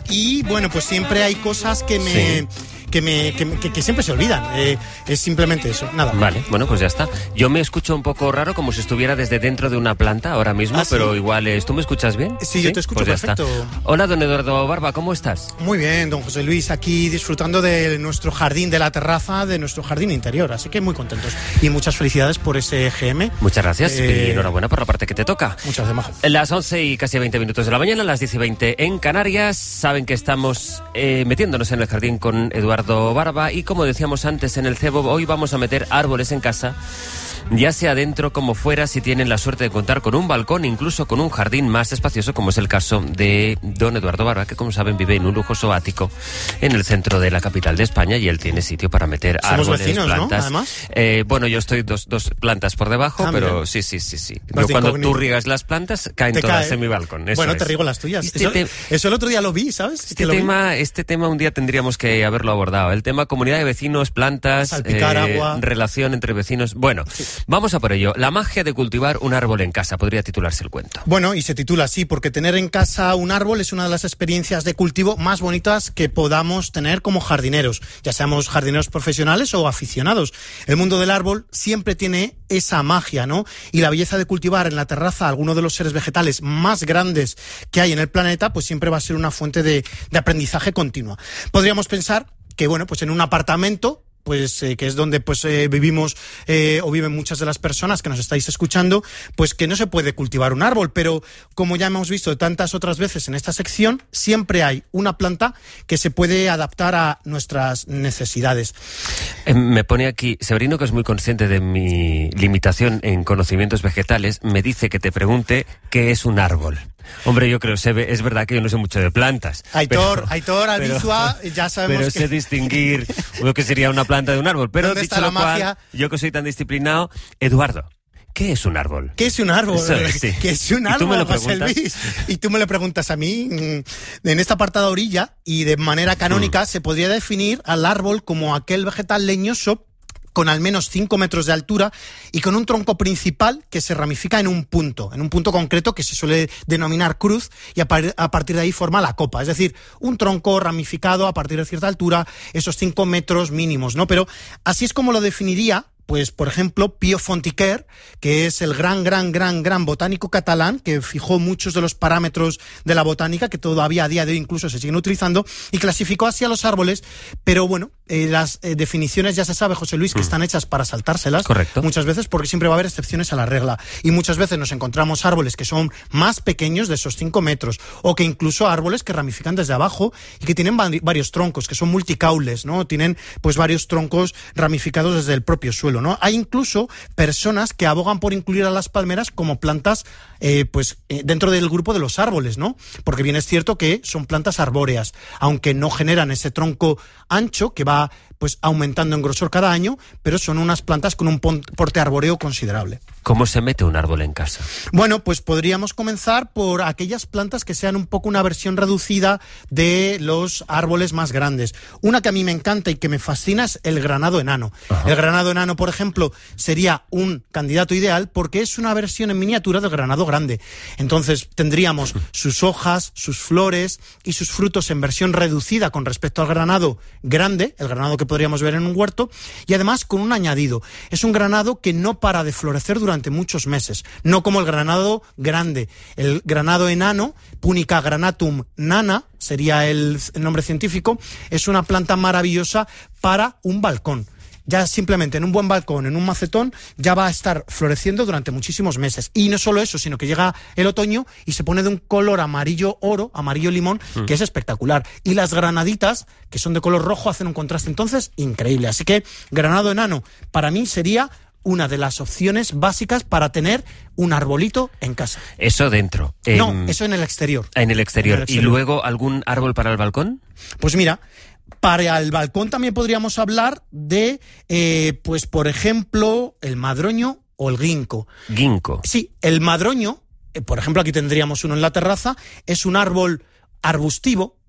y bueno, pues siempre hay cosas que me... Sí. Que, me, que, que, que siempre se olvidan. Eh, es simplemente eso, nada. Vale, bueno, pues ya está. Yo me escucho un poco raro, como si estuviera desde dentro de una planta ahora mismo, ¿Ah, pero sí? igual es... ¿Tú me escuchas bien? Sí, ¿Sí? yo te escucho pues perfecto. Hola, don Eduardo Barba, ¿cómo estás? Muy bien, don José Luis, aquí disfrutando de nuestro jardín, de la terraza, de nuestro jardín interior, así que muy contentos. Y muchas felicidades por ese G M. Muchas gracias eh... y enhorabuena por la parte que te toca. Muchas gracias. Las once y casi veinte minutos de la mañana, las diez y veinte en Canarias. Saben que estamos eh, metiéndonos en el jardín con Eduardo Barba. Y como decíamos antes en el cebo, hoy vamos a meter árboles en casa, ya sea dentro como fuera, si tienen la suerte de contar con un balcón, incluso con un jardín más espacioso, como es el caso de don Eduardo Barba, que como saben vive en un lujoso ático en el centro de la capital de España, y él tiene sitio para meter Somos árboles, vecinos, plantas. ¿no? Además. Eh, bueno, yo estoy dos, dos plantas por debajo, ah, pero mira. sí, sí, sí, sí. Yo, cuando tú riegas las plantas, caen te todas cae. en mi balcón. Eso bueno, es. te riego las tuyas. Este eso, te... eso el otro día lo vi, ¿sabes? Este lo tema, vi. este tema un día tendríamos que haberlo abordado. El tema comunidad de vecinos, plantas, Salpicar, eh, agua. relación entre vecinos. Bueno, sí. vamos a por ello. La magia de cultivar un árbol en casa, podría titularse el cuento. Bueno, y se titula así, porque tener en casa un árbol es una de las experiencias de cultivo más bonitas que podamos tener como jardineros, ya seamos jardineros profesionales o aficionados. El mundo del árbol siempre tiene esa magia, ¿no? Y la belleza de cultivar en la terraza alguno de los seres vegetales más grandes que hay en el planeta, pues siempre va a ser una fuente de, de aprendizaje continua. Podríamos pensar que, bueno, pues en un apartamento, pues eh, que es donde pues eh, vivimos eh, o viven muchas de las personas que nos estáis escuchando, pues que no se puede cultivar un árbol, pero como ya hemos visto tantas otras veces en esta sección, siempre hay una planta que se puede adaptar a nuestras necesidades. Eh, me pone aquí, Severino, que es muy consciente de mi limitación en conocimientos vegetales, me dice que te pregunte qué es un árbol. Hombre, yo creo, se ve, es verdad que yo no sé mucho de plantas. Aitor, pero, Aitor, Albizua, ya sabemos pero que... sé distinguir lo que sería una planta de un árbol. Pero ¿Dónde dicho está la lo cual, magia? Yo que soy tan disciplinado, Eduardo, ¿qué es un árbol? ¿Qué es un árbol? Eso es, sí. ¿Qué es un árbol? ¿Y tú me lo José preguntas? Luis? Y tú me lo preguntas a mí. En esta apartada orilla y de manera canónica mm. se podría definir al árbol como aquel vegetal leñoso con al menos cinco metros de altura y con un tronco principal que se ramifica en un punto, en un punto concreto que se suele denominar cruz, y a, par- a partir de ahí forma la copa. Es decir, un tronco ramificado a partir de cierta altura, esos cinco metros mínimos, ¿no? Pero así es como lo definiría, pues, por ejemplo, Pío Fontiquer, que es el gran, gran, gran, gran botánico catalán, que fijó muchos de los parámetros de la botánica, que todavía a día de hoy incluso se siguen utilizando, y clasificó así a los árboles, pero bueno, eh, las eh, definiciones ya se sabe, José Luis, que mm. están hechas para saltárselas. Correcto. Muchas veces, porque siempre va a haber excepciones a la regla, y muchas veces nos encontramos árboles que son más pequeños de esos cinco metros, o que incluso árboles que ramifican desde abajo y que tienen va- varios troncos, que son multicaules, ¿no? Tienen pues varios troncos ramificados desde el propio suelo, ¿no? Hay incluso personas que abogan por incluir a las palmeras como plantas eh, pues eh, dentro del grupo de los árboles, ¿no? Porque bien es cierto que son plantas arbóreas, aunque no generan ese tronco ancho que va pues aumentando en grosor cada año, pero son unas plantas con un porte arbóreo considerable. ¿Cómo se mete un árbol en casa? Bueno, pues podríamos comenzar por aquellas plantas que sean un poco una versión reducida de los árboles más grandes. Una que a mí me encanta y que me fascina es el granado enano. Ajá. El granado enano, por ejemplo, sería un candidato ideal porque es una versión en miniatura del granado grande. Entonces tendríamos sus hojas, sus flores y sus frutos en versión reducida con respecto al granado grande, el granado que podríamos ver en un huerto, y además con un añadido. Es un granado que no para de florecer durante muchos meses, no como el granado grande. El granado enano, Punica granatum nana, sería el nombre científico, es una planta maravillosa para un balcón. Ya simplemente en un buen balcón, en un macetón, ya va a estar floreciendo durante muchísimos meses. Y no solo eso, sino que llega el otoño y se pone de un color amarillo oro, amarillo limón, mm. que es espectacular. Y las granaditas, que son de color rojo, hacen un contraste entonces increíble. Así que granado enano, para mí sería una de las opciones básicas para tener un arbolito en casa. Eso dentro. No, en... eso en el exterior. En el exterior. En el exterior. ¿Y luego algún árbol para el balcón? Pues mira, para el balcón también podríamos hablar de, eh, pues por ejemplo, el madroño o el ginkgo. Ginkgo. Sí, el madroño, eh, por ejemplo, aquí tendríamos uno en la terraza, es un árbol arbustivo,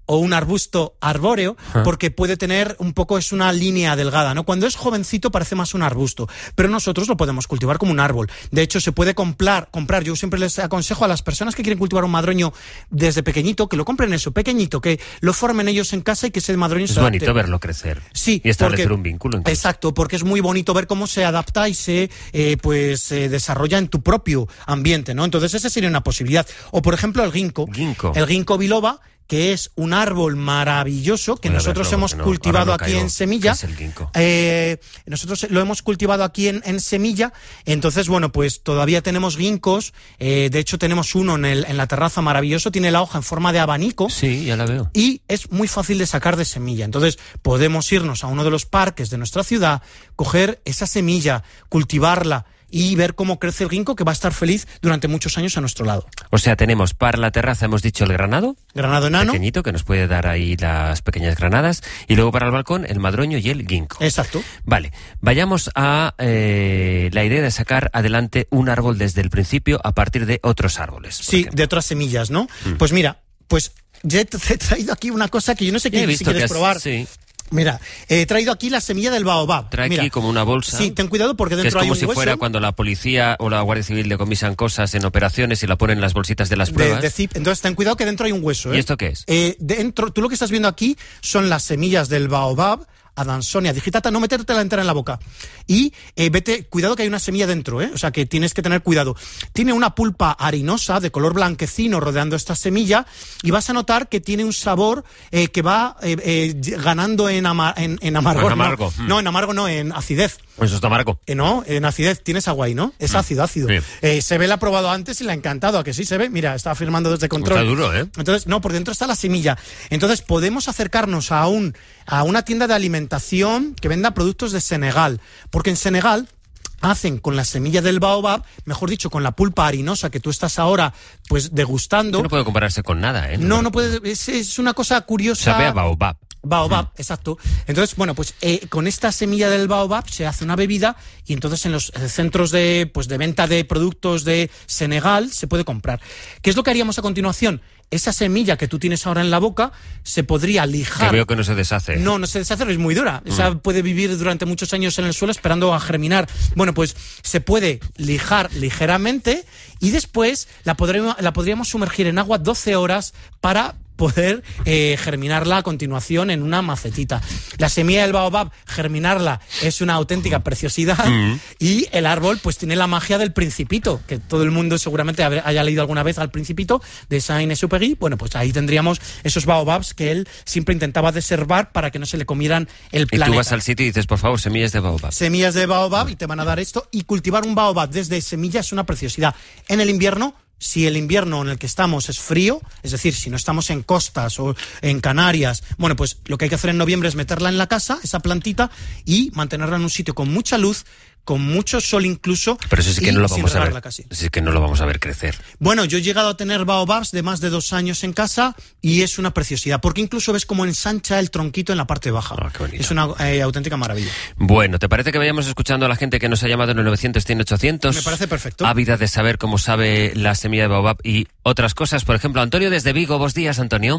o un arbusto arbóreo, Ah. porque puede tener un poco, es una línea delgada, ¿no? Cuando es jovencito parece más un arbusto, pero nosotros lo podemos cultivar como un árbol. De hecho, se puede comprar, comprar, yo siempre les aconsejo a las personas que quieren cultivar un madroño desde pequeñito, que lo compren eso, pequeñito, que lo formen ellos en casa y que ese madroño Es se adapte. bonito verlo crecer. Sí, y establecer porque- un vínculo. incluso. Exacto, porque es muy bonito ver cómo se adapta y se eh, pues se desarrolla en tu propio ambiente, ¿no? Entonces esa sería una posibilidad. O por ejemplo el ginkgo, Ginkgo. el ginkgo biloba, que es un árbol maravilloso que Voy a nosotros verlo, hemos porque no, cultivado ahora no aquí caigo. en semilla. ¿Qué es el ginkgo? Eh, nosotros lo hemos cultivado aquí en, en semilla. Entonces, bueno, pues todavía tenemos ginkgos. Eh, de hecho, tenemos uno en, el, en la terraza maravilloso. Tiene la hoja en forma de abanico. Sí, ya la veo. Y es muy fácil de sacar de semilla. Entonces, podemos irnos a uno de los parques de nuestra ciudad, coger esa semilla, cultivarla y ver cómo crece el ginkgo, que va a estar feliz durante muchos años a nuestro lado. O sea, tenemos para la terraza, hemos dicho el granado. Granado enano. Pequeñito, que nos puede dar ahí las pequeñas granadas. Y luego para el balcón, el madroño y el ginkgo. Exacto. Vale, vayamos a eh, la idea de sacar adelante un árbol desde el principio a partir de otros árboles. Sí, de otras semillas, ¿no? Mm. Pues mira, pues ya te he traído aquí una cosa que yo no sé Ya he qué, si visto quieres que has- probar. sí. Mira, he traído aquí la semilla del baobab. Trae Mira, aquí como una bolsa. Sí, ten cuidado porque Que es dentro hay como un si hueso. fuera cuando la policía o la Guardia Civil decomisan cosas en operaciones y la ponen en las bolsitas de las de, pruebas. de zip. Entonces ten cuidado que dentro hay un hueso. ¿eh? ¿Y esto qué es? Eh, dentro, tú lo que estás viendo aquí son las semillas del baobab, Adansonia digitata, no metértela entera en la boca. Y eh, vete, cuidado que hay una semilla dentro, ¿eh? O sea que tienes que tener cuidado. Tiene una pulpa harinosa de color blanquecino rodeando esta semilla y vas a notar que tiene un sabor eh, que va eh, eh, ganando en, ama- en, en amargor. En amargo. No, Mm. no, en amargo no, en acidez. Eso está amargo. Eh, no, en acidez. Tienes agua ahí, ¿no? Es ácido, ácido. Sí. Eh, se ve, la ha probado antes y la ha encantado. ¿A que sí se ve? Mira, está afirmando desde control. Está duro, ¿eh? Entonces, no, por dentro está la semilla. Entonces, podemos acercarnos a un a una tienda de alimentación que venda productos de Senegal. Porque en Senegal hacen con la semilla del baobab, mejor dicho, con la pulpa harinosa que tú estás ahora pues degustando. Que no puede compararse con nada, ¿eh? No, no puede. Es, es una cosa curiosa. Sabe a baobab. Baobab, exacto. Entonces, bueno, pues eh, con esta semilla del baobab se hace una bebida y entonces en los eh, centros de, pues, de venta de productos de Senegal se puede comprar. ¿Qué es lo que haríamos a continuación? Esa semilla que tú tienes ahora en la boca se podría lijar. Que veo que no se deshace. No, no se deshace, es muy dura. O sea, Mm. puede vivir durante muchos años en el suelo esperando a germinar. Bueno, pues se puede lijar ligeramente y después la podremos, la podríamos sumergir en agua doce horas para poder eh, germinarla a continuación en una macetita. La semilla del baobab, germinarla es una auténtica preciosidad Mm. y el árbol pues tiene la magia del Principito, que todo el mundo seguramente habrá- haya leído alguna vez al Principito de Saint-Exupéry. Bueno, pues ahí tendríamos esos baobabs que él siempre intentaba deservar para que no se le comieran el Y planeta. tú vas al sitio y dices, por favor, semillas de baobab. Semillas de baobab y te van a dar esto. Y cultivar un baobab desde semilla es una preciosidad. En el invierno, si el invierno en el que estamos es frío, es decir, si no estamos en costas o en Canarias, bueno, pues lo que hay que hacer en noviembre es meterla en la casa, esa plantita, y mantenerla en un sitio con mucha luz, con mucho sol incluso. Pero eso sí que y no lo sin vamos a ver. regarla casi. Eso sí que no lo vamos a ver crecer. Bueno, yo he llegado a tener baobabs de más de dos años en casa y es una preciosidad, porque incluso ves cómo ensancha el tronquito en la parte baja. Es una eh, auténtica maravilla. Bueno, ¿te parece que vayamos escuchando a la gente que nos ha llamado en el novecientos cien ochocientos? Me parece perfecto. Ávida de saber cómo sabe la semilla de baobab y otras cosas. Por ejemplo, Antonio desde Vigo. Buenos días, Antonio.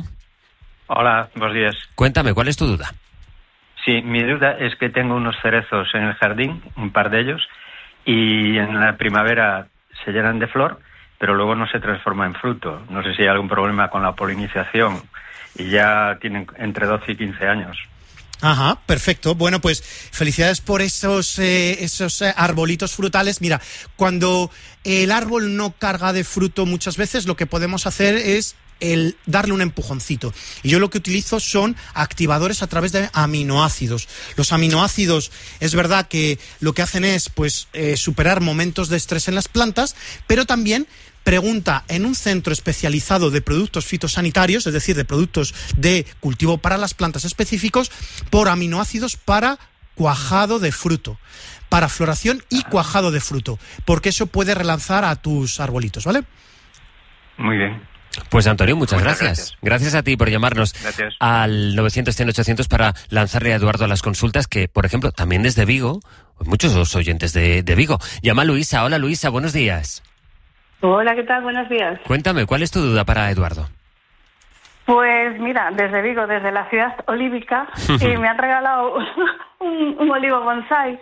Hola, buenos días. Cuéntame, ¿cuál es tu duda? Sí, mi duda es que tengo unos cerezos en el jardín, un par de ellos, y en la primavera se llenan de flor, pero luego no se transforma en fruto. No sé si hay algún problema con la polinización y ya tienen entre doce y quince años. Ajá, perfecto. Bueno, pues felicidades por esos, eh, esos eh, arbolitos frutales. Mira, cuando el árbol no carga de fruto muchas veces, lo que podemos hacer es el darle un empujoncito. Y yo lo que utilizo son activadores a través de aminoácidos. Los aminoácidos, es verdad que lo que hacen es pues eh, superar momentos de estrés en las plantas, pero también pregunta en un centro especializado de productos fitosanitarios, es decir, de productos de cultivo para las plantas específicos, por aminoácidos para cuajado de fruto, para floración y cuajado de fruto, porque eso puede relanzar a tus arbolitos, ¿vale? Muy bien. Pues Antonio, muchas, Muchas gracias. gracias. gracias. a ti por llamarnos Gracias. al novecientos cien ochocientos para lanzarle a Eduardo las consultas que, por ejemplo, también desde Vigo, muchos oyentes de, de Vigo. Llama a Luisa. Hola Luisa, buenos días. Hola, ¿qué tal? Buenos días. Cuéntame, ¿cuál es tu duda para Eduardo? Pues mira, desde Vigo, desde la ciudad olívica, y me han regalado un, un olivo bonsai.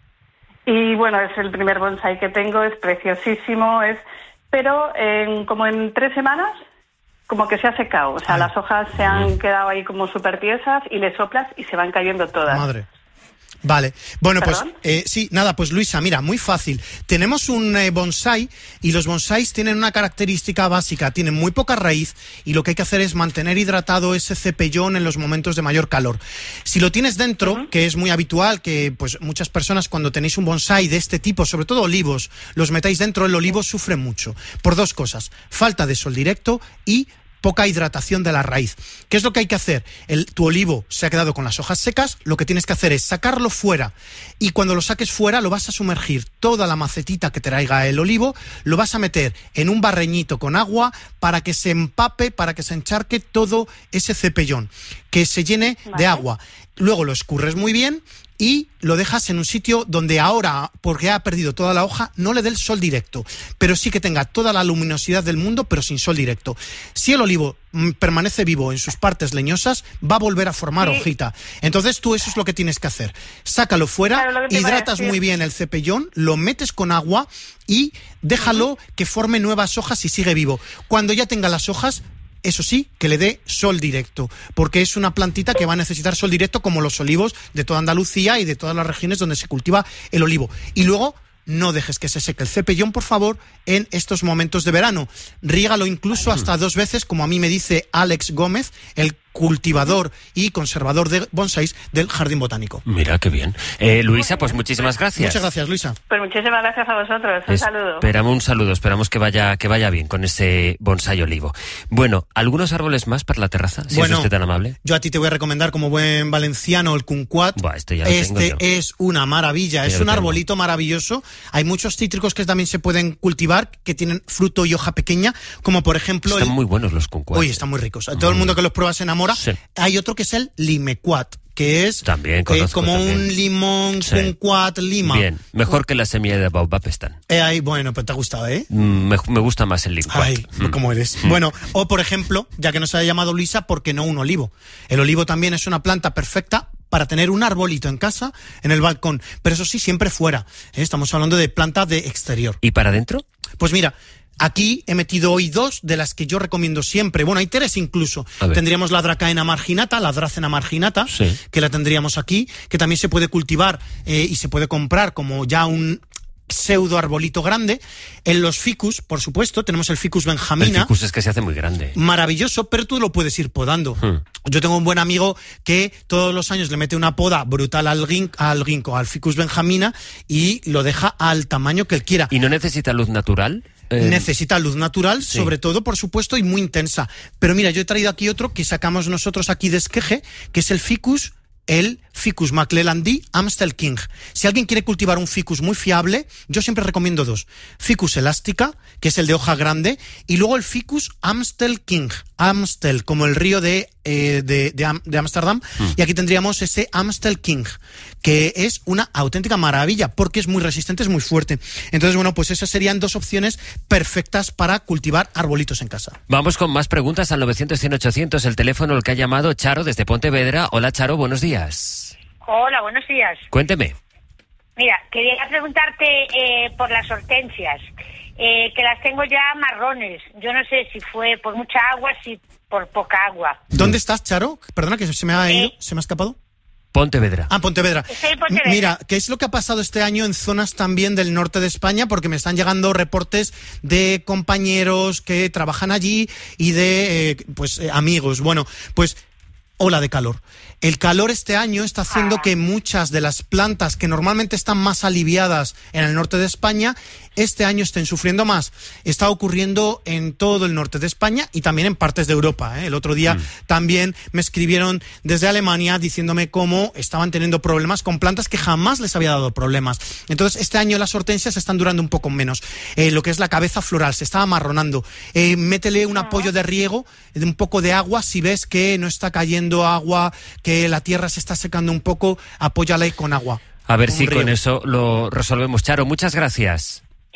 Y bueno, es el primer bonsai que tengo, es preciosísimo, es pero en, como en tres semanas, como que se ha secado. O sea, Ay. las hojas se han quedado ahí como súper tiesas y le soplas y se van cayendo todas. Madre. Vale, bueno, ¿Perdón? pues eh, sí, nada, pues Luisa, mira, muy fácil. Tenemos un eh, bonsai y los bonsáis tienen una característica básica, tienen muy poca raíz y lo que hay que hacer es mantener hidratado ese cepellón en los momentos de mayor calor. Si lo tienes dentro, uh-huh. que es muy habitual, que pues muchas personas cuando tenéis un bonsai de este tipo, sobre todo olivos, los metáis dentro, el olivo sufre mucho, por dos cosas, falta de sol directo y poca hidratación de la raíz. ¿Qué es lo que hay que hacer? El, tu olivo se ha quedado con las hojas secas, lo que tienes que hacer es sacarlo fuera y cuando lo saques fuera lo vas a sumergir toda la macetita que traiga el olivo, lo vas a meter en un barreñito con agua para que se empape, para que se encharque todo ese cepellón, que se llene vale. de agua. Luego lo escurres muy bien y lo dejas en un sitio donde ahora, porque ha perdido toda la hoja, no le dé el sol directo, pero sí que tenga toda la luminosidad del mundo, pero sin sol directo. Si el olivo mm, permanece vivo en sus partes leñosas, va a volver a formar sí. hojita. Entonces tú eso es lo que tienes que hacer. Sácalo fuera, claro, hidratas muy bien el cepellón, lo metes con agua y déjalo uh-huh. que forme nuevas hojas y sigue vivo. Cuando ya tenga las hojas, eso sí, que le dé sol directo, porque es una plantita que va a necesitar sol directo como los olivos de toda Andalucía y de todas las regiones donde se cultiva el olivo. Y luego, no dejes que se seque el cepellón, por favor, en estos momentos de verano. Rígalo incluso hasta dos veces, como a mí me dice Alex Gómez, el cultivador y conservador de bonsáis del Jardín Botánico. Mira, qué bien. Eh, Luisa, pues muchísimas gracias. Muchas gracias, Luisa. Pues muchísimas gracias a vosotros. Un es, saludo. Esperamos un saludo, esperamos que vaya que vaya bien con ese bonsái olivo. Bueno, ¿algunos árboles más para la terraza? Si bueno, es usted tan amable. Yo a ti te voy a recomendar como buen valenciano el kumquat. Buah, este ya lo este tengo yo. Es una maravilla, Este es un arbolito maravilloso. Hay muchos cítricos que también se pueden cultivar, que tienen fruto y hoja pequeña, como por ejemplo... Están el... muy buenos los kumquats. Uy, están muy ricos. Todo el mundo que los prueba se enamora. Sí. Hay otro que es el limequat, que es también eh, como también. un limón, sí. kumquat, lima. Bien, mejor que la semilla de baobab están. Eh, ahí, bueno, pues te ha gustado, ¿eh? Mm, me, me gusta más el limequat. Ay, mm. ¿cómo eres? Mm. Bueno, o por ejemplo, ya que nos ha llamado Luisa, ¿por qué no un olivo? El olivo también es una planta perfecta para tener un arbolito en casa, en el balcón, pero eso sí, siempre fuera. ¿eh? Estamos hablando de planta de exterior. ¿Y para adentro? Pues mira... Aquí he metido hoy dos de las que yo recomiendo siempre. Bueno, hay tres incluso. Tendríamos la Dracaena marginata, la Dracena marginata, sí. que la tendríamos aquí, que también se puede cultivar eh, y se puede comprar como ya un pseudo arbolito grande. En los ficus, por supuesto, tenemos el ficus benjamina. El ficus es que se hace muy grande. Maravilloso, pero tú lo puedes ir podando. Hmm. Yo tengo un buen amigo que todos los años le mete una poda brutal al, guin, al ginkgo, al ficus benjamina, y lo deja al tamaño que él quiera. ¿Y no necesita luz natural? Eh... Necesita luz natural, sí. sobre todo, por supuesto, y muy intensa. Pero mira, yo he traído aquí otro que sacamos nosotros aquí de Esqueje, que es el ficus, el Ficus McClellandii Amstel King. Si alguien quiere cultivar un ficus muy fiable, yo siempre recomiendo dos. Ficus elástica, que es el de hoja grande, y luego el Ficus Amstel King. Amstel, como el río de eh, de, de, de Ámsterdam, mm. y aquí tendríamos ese Amstel King, que es una auténtica maravilla, porque es muy resistente, es muy fuerte. Entonces, bueno, pues esas serían dos opciones perfectas para cultivar arbolitos en casa. Vamos con más preguntas al novecientos, cien, ochocientos, el teléfono al que ha llamado Charo desde Pontevedra. Hola, Charo, buenos días. Hola, buenos días. Cuénteme. Mira, quería preguntarte eh, por las hortensias, eh, que las tengo ya marrones. Yo no sé si fue por mucha agua, si por poca agua. ¿Dónde estás, Charo? Perdona, que se me ha ido, eh, se me ha escapado. Pontevedra. Ah, Pontevedra. Estoy Pontevedra. Mira, ¿qué es lo que ha pasado este año en zonas también del norte de España? Porque me están llegando reportes de compañeros que trabajan allí y de eh, pues eh, amigos. Bueno, pues ola de calor. El calor este año está haciendo que muchas de las plantas que normalmente están más aliviadas en el norte de España, este año estén sufriendo más. Está ocurriendo en todo el norte de España y también en partes de Europa, ¿eh? El otro día mm. también me escribieron desde Alemania diciéndome cómo estaban teniendo problemas con plantas que jamás les había dado problemas. Entonces, este año las hortensias están durando un poco menos. Eh, lo que es la cabeza floral, se está amarronando. Eh, métele un apoyo de riego, de un poco de agua, si ves que no está cayendo agua, que la tierra se está secando un poco, apóyale con agua. A ver si con eso lo resolvemos. Charo, muchas gracias. Eh,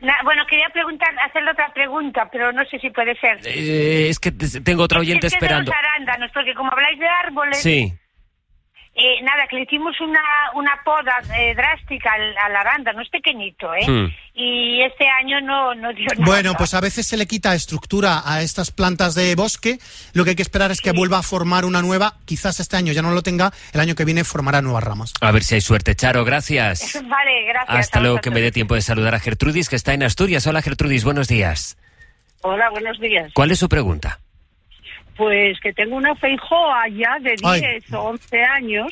Na- bueno, quería preguntar, hacerle otra pregunta, pero no sé si puede ser. Eh, es que te- tengo otro oyente es que esperando. de los arándanos, porque como habláis de árboles... Sí. Eh, nada, que le hicimos una, una poda eh, drástica al, al arándano, es pequeñito, ¿eh? Hmm. Y este año no, no dio nada. Bueno, pues a veces se le quita estructura a estas plantas de bosque. Lo que hay que esperar es que vuelva a formar una nueva. Quizás este año ya no lo tenga, el año que viene formará nuevas ramas. A ver si hay suerte. Charo, gracias. Vale, gracias. Hasta a luego, que vosotros. me dé tiempo de saludar a Gertrudis, que está en Asturias. Hola, Gertrudis, buenos días. Hola, buenos días. ¿Cuál es su pregunta? Pues que tengo una feijoa ya de Ay. diez o once años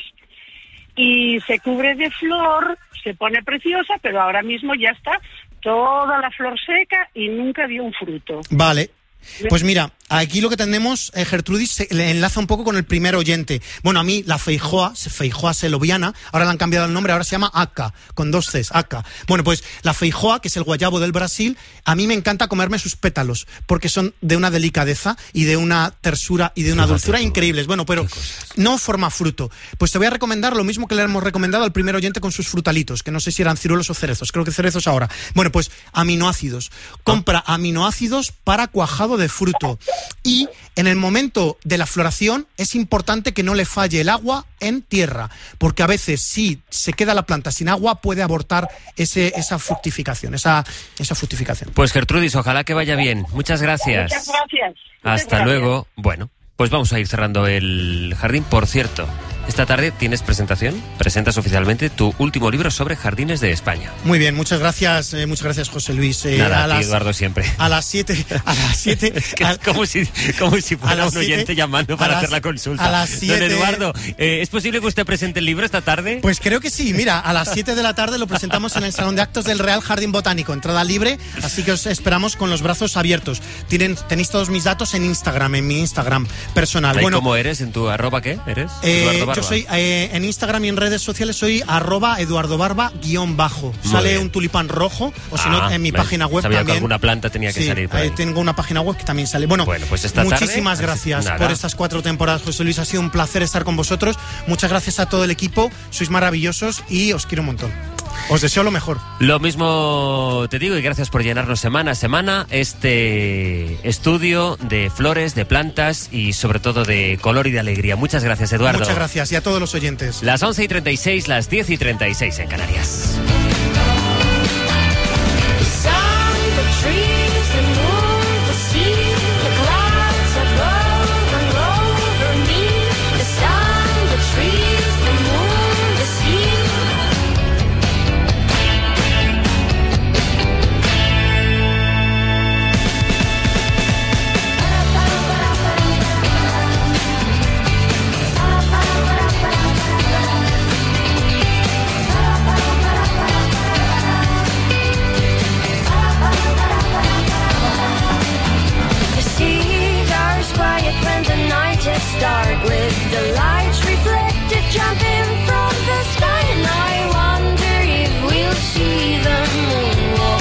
y se cubre de flor, se pone preciosa, pero ahora mismo ya está toda la flor seca y nunca dio un fruto. Vale. Pues mira, aquí lo que tenemos, eh, Gertrudis, se le enlaza un poco con el primer oyente. Bueno, a mí la feijoa, feijoa seloviana, ahora le han cambiado el nombre, ahora se llama aca, con dos Cs, aca. Bueno, pues la feijoa, que es el guayabo del Brasil, a mí me encanta comerme sus pétalos, porque son de una delicadeza y de una tersura y de una dulzura increíbles. Bueno, pero no forma fruto. Pues te voy a recomendar lo mismo que le hemos recomendado al primer oyente con sus frutalitos, que no sé si eran ciruelos o cerezos, creo que cerezos ahora. Bueno, pues aminoácidos. Compra aminoácidos para cuajado de fruto. Y en el momento de la floración es importante que no le falle el agua en tierra, porque a veces si se queda la planta sin agua puede abortar ese, esa fructificación, esa, esa fructificación. Pues Gertrudis, ojalá que vaya bien. Muchas gracias. Muchas gracias. Muchas Hasta gracias. luego. Bueno, pues vamos a ir cerrando el jardín. Por cierto, esta tarde tienes presentación, presentas oficialmente tu último libro sobre jardines de España. Muy bien, muchas gracias, eh, muchas gracias José Luis. Eh, Nada, a a ti, las, Eduardo, siempre. A las siete, a las siete. Es que es como si, como si a fuera las un oyente siete, llamando a para las- hacer la consulta. a las Don siete- Eduardo, eh, ¿es posible que usted presente el libro esta tarde? Pues creo que sí, mira, a las siete de la tarde lo presentamos en el Salón de Actos del Real Jardín Botánico, entrada libre, así que os esperamos con los brazos abiertos. Tienen, tenéis todos mis datos en Instagram, en mi Instagram personal. ¿Y Bueno, ¿Cómo eres? ¿En tu arroba qué eres? Eh, Eduardo yo Barba. soy eh, en Instagram y en redes sociales soy arroba Eduardo Barba guión bajo. Muy Sale bien. un tulipán rojo, o si no, Ah, en mi ves, página web sabía que también. alguna planta tenía que Sí, salir por ahí. tengo una página web que también sale. Bueno, Bueno, pues esta tarde, muchísimas así- gracias nada. por estas cuatro temporadas, José Luis. Ha sido un placer estar con vosotros. Muchas gracias a todo el equipo. Sois maravillosos y os quiero un montón. Os deseo lo mejor. Lo mismo te digo y gracias por llenarnos semana a semana este estudio de flores, de plantas y sobre todo de color y de alegría. Muchas gracias, Eduardo. Muchas gracias y a todos los oyentes. Las once y treinta y seis, las diez y treinta y seis en Canarias. The cigars quiet when the night is dark, with the lights reflected jumping from the sky, and I wonder if we'll see the moon walk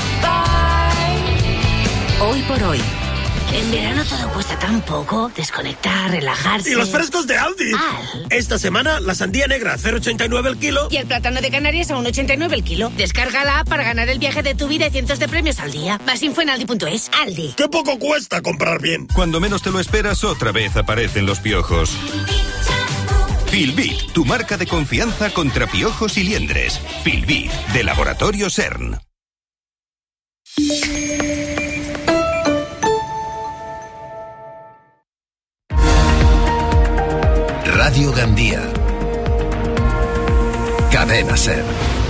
by. Hoy por hoy. En verano todo cuesta tan poco. Desconectar, relajarse. Y los frescos de Aldi. Al. Esta semana la sandía negra a cero coma ochenta y nueve el kilo. Y el plátano de Canarias a uno coma ochenta y nueve el kilo. Descarga la app para ganar el viaje de tu vida y cientos de premios al día. Más info en aldi punto es. Aldi. ¡Qué poco cuesta comprar bien! Cuando menos te lo esperas, otra vez aparecen los piojos. Filbit, tu marca de confianza contra piojos y liendres. Filbit, de Laboratorio CERN. Radio Gandía. Cadena Ser.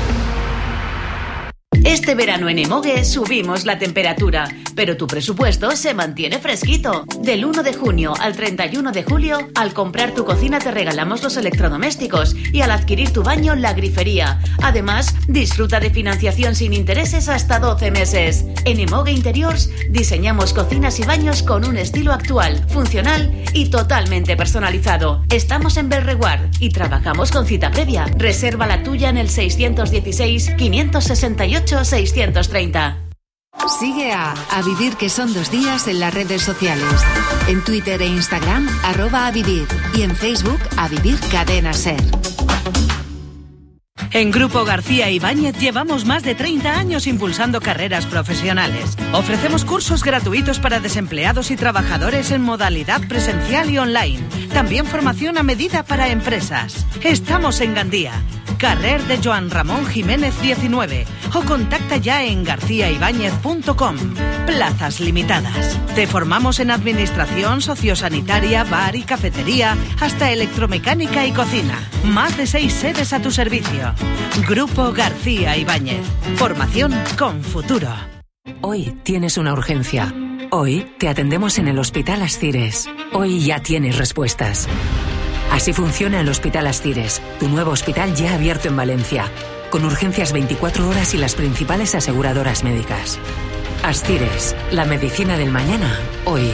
Este verano en Emogue subimos la temperatura, pero tu presupuesto se mantiene fresquito. Del uno de junio al treinta y uno de julio, al comprar tu cocina te regalamos los electrodomésticos y al adquirir tu baño la grifería. Además, disfruta de financiación sin intereses hasta doce meses. En Emogue Interiors diseñamos cocinas y baños con un estilo actual, funcional y totalmente personalizado. Estamos en Belreguard y trabajamos con cita previa. Reserva la tuya en el seiscientos dieciséis, quinientos sesenta y ocho, seiscientos treinta. Sigue a A Vivir que son dos días en las redes sociales. En Twitter e Instagram, arroba a vivir. Y en Facebook, A Vivir Cadena Ser. En Grupo García Ibáñez llevamos más de treinta años impulsando carreras profesionales. Ofrecemos cursos gratuitos para desempleados y trabajadores en modalidad presencial y online. También formación a medida para empresas. Estamos en Gandía, carrer de Joan Ramón Jiménez diecinueve, o contacta ya en garcía ibáñez punto com. Plazas limitadas. Te formamos en administración, sociosanitaria, bar y cafetería, hasta electromecánica y cocina. Más de seis sedes a tu servicio. Grupo García Ibáñez. Formación con futuro. Hoy tienes una urgencia. Hoy te atendemos en el Hospital Ascires. Hoy ya tienes respuestas. Así funciona el Hospital Ascires, tu nuevo hospital ya abierto en Valencia, con urgencias veinticuatro horas y las principales aseguradoras médicas. Ascires, la medicina del mañana, hoy.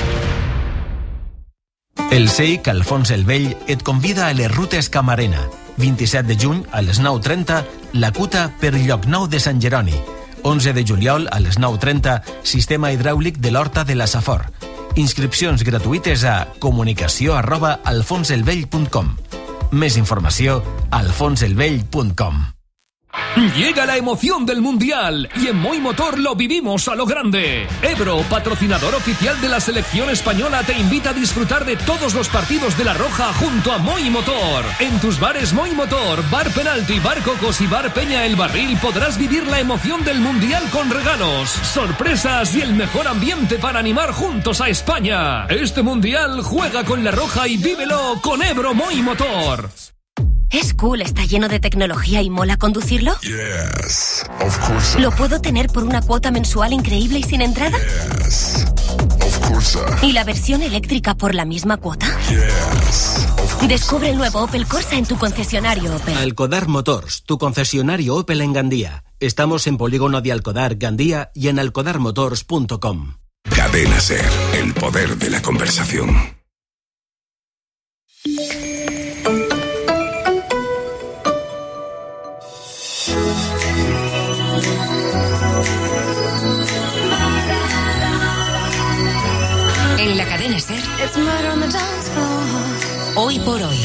El S E I C Alfons el Vell et convida a les rutes Camarena. vint-i-set de juny a les nou trenta, la Cuta per Llocnou de Sant Jeroni. onze de juliol a les nou trenta, sistema hidràulic de l'Horta de la Safor. Inscripcions gratuïtes a comunicació arroba alfonselvell punt com. Més informació a alfonselvell punt com. Llega la emoción del Mundial y en Moi Motor lo vivimos a lo grande. Ebro, patrocinador oficial de la selección española, te invita a disfrutar de todos los partidos de La Roja junto a Moi Motor. En tus bares Moi Motor, Bar Penalti, Bar Cocos y Bar Peña El Barril podrás vivir la emoción del Mundial con regalos, sorpresas y el mejor ambiente para animar juntos a España. Este Mundial juega con La Roja y vívelo con Ebro Moi Motor. ¿Es cool, está lleno de tecnología y mola conducirlo? Yes, of course. ¿Lo puedo tener por una cuota mensual increíble y sin entrada? Yes, of course. ¿Y la versión eléctrica por la misma cuota? Yes, of course. Descubre el nuevo Opel Corsa en tu concesionario Opel. Alcodar Motors, tu concesionario Opel en Gandía. Estamos en Polígono de Alcodar, Gandía, y en alcodar motors punto com. Cadena SER, el poder de la conversación. En la cadena SER, hoy por hoy.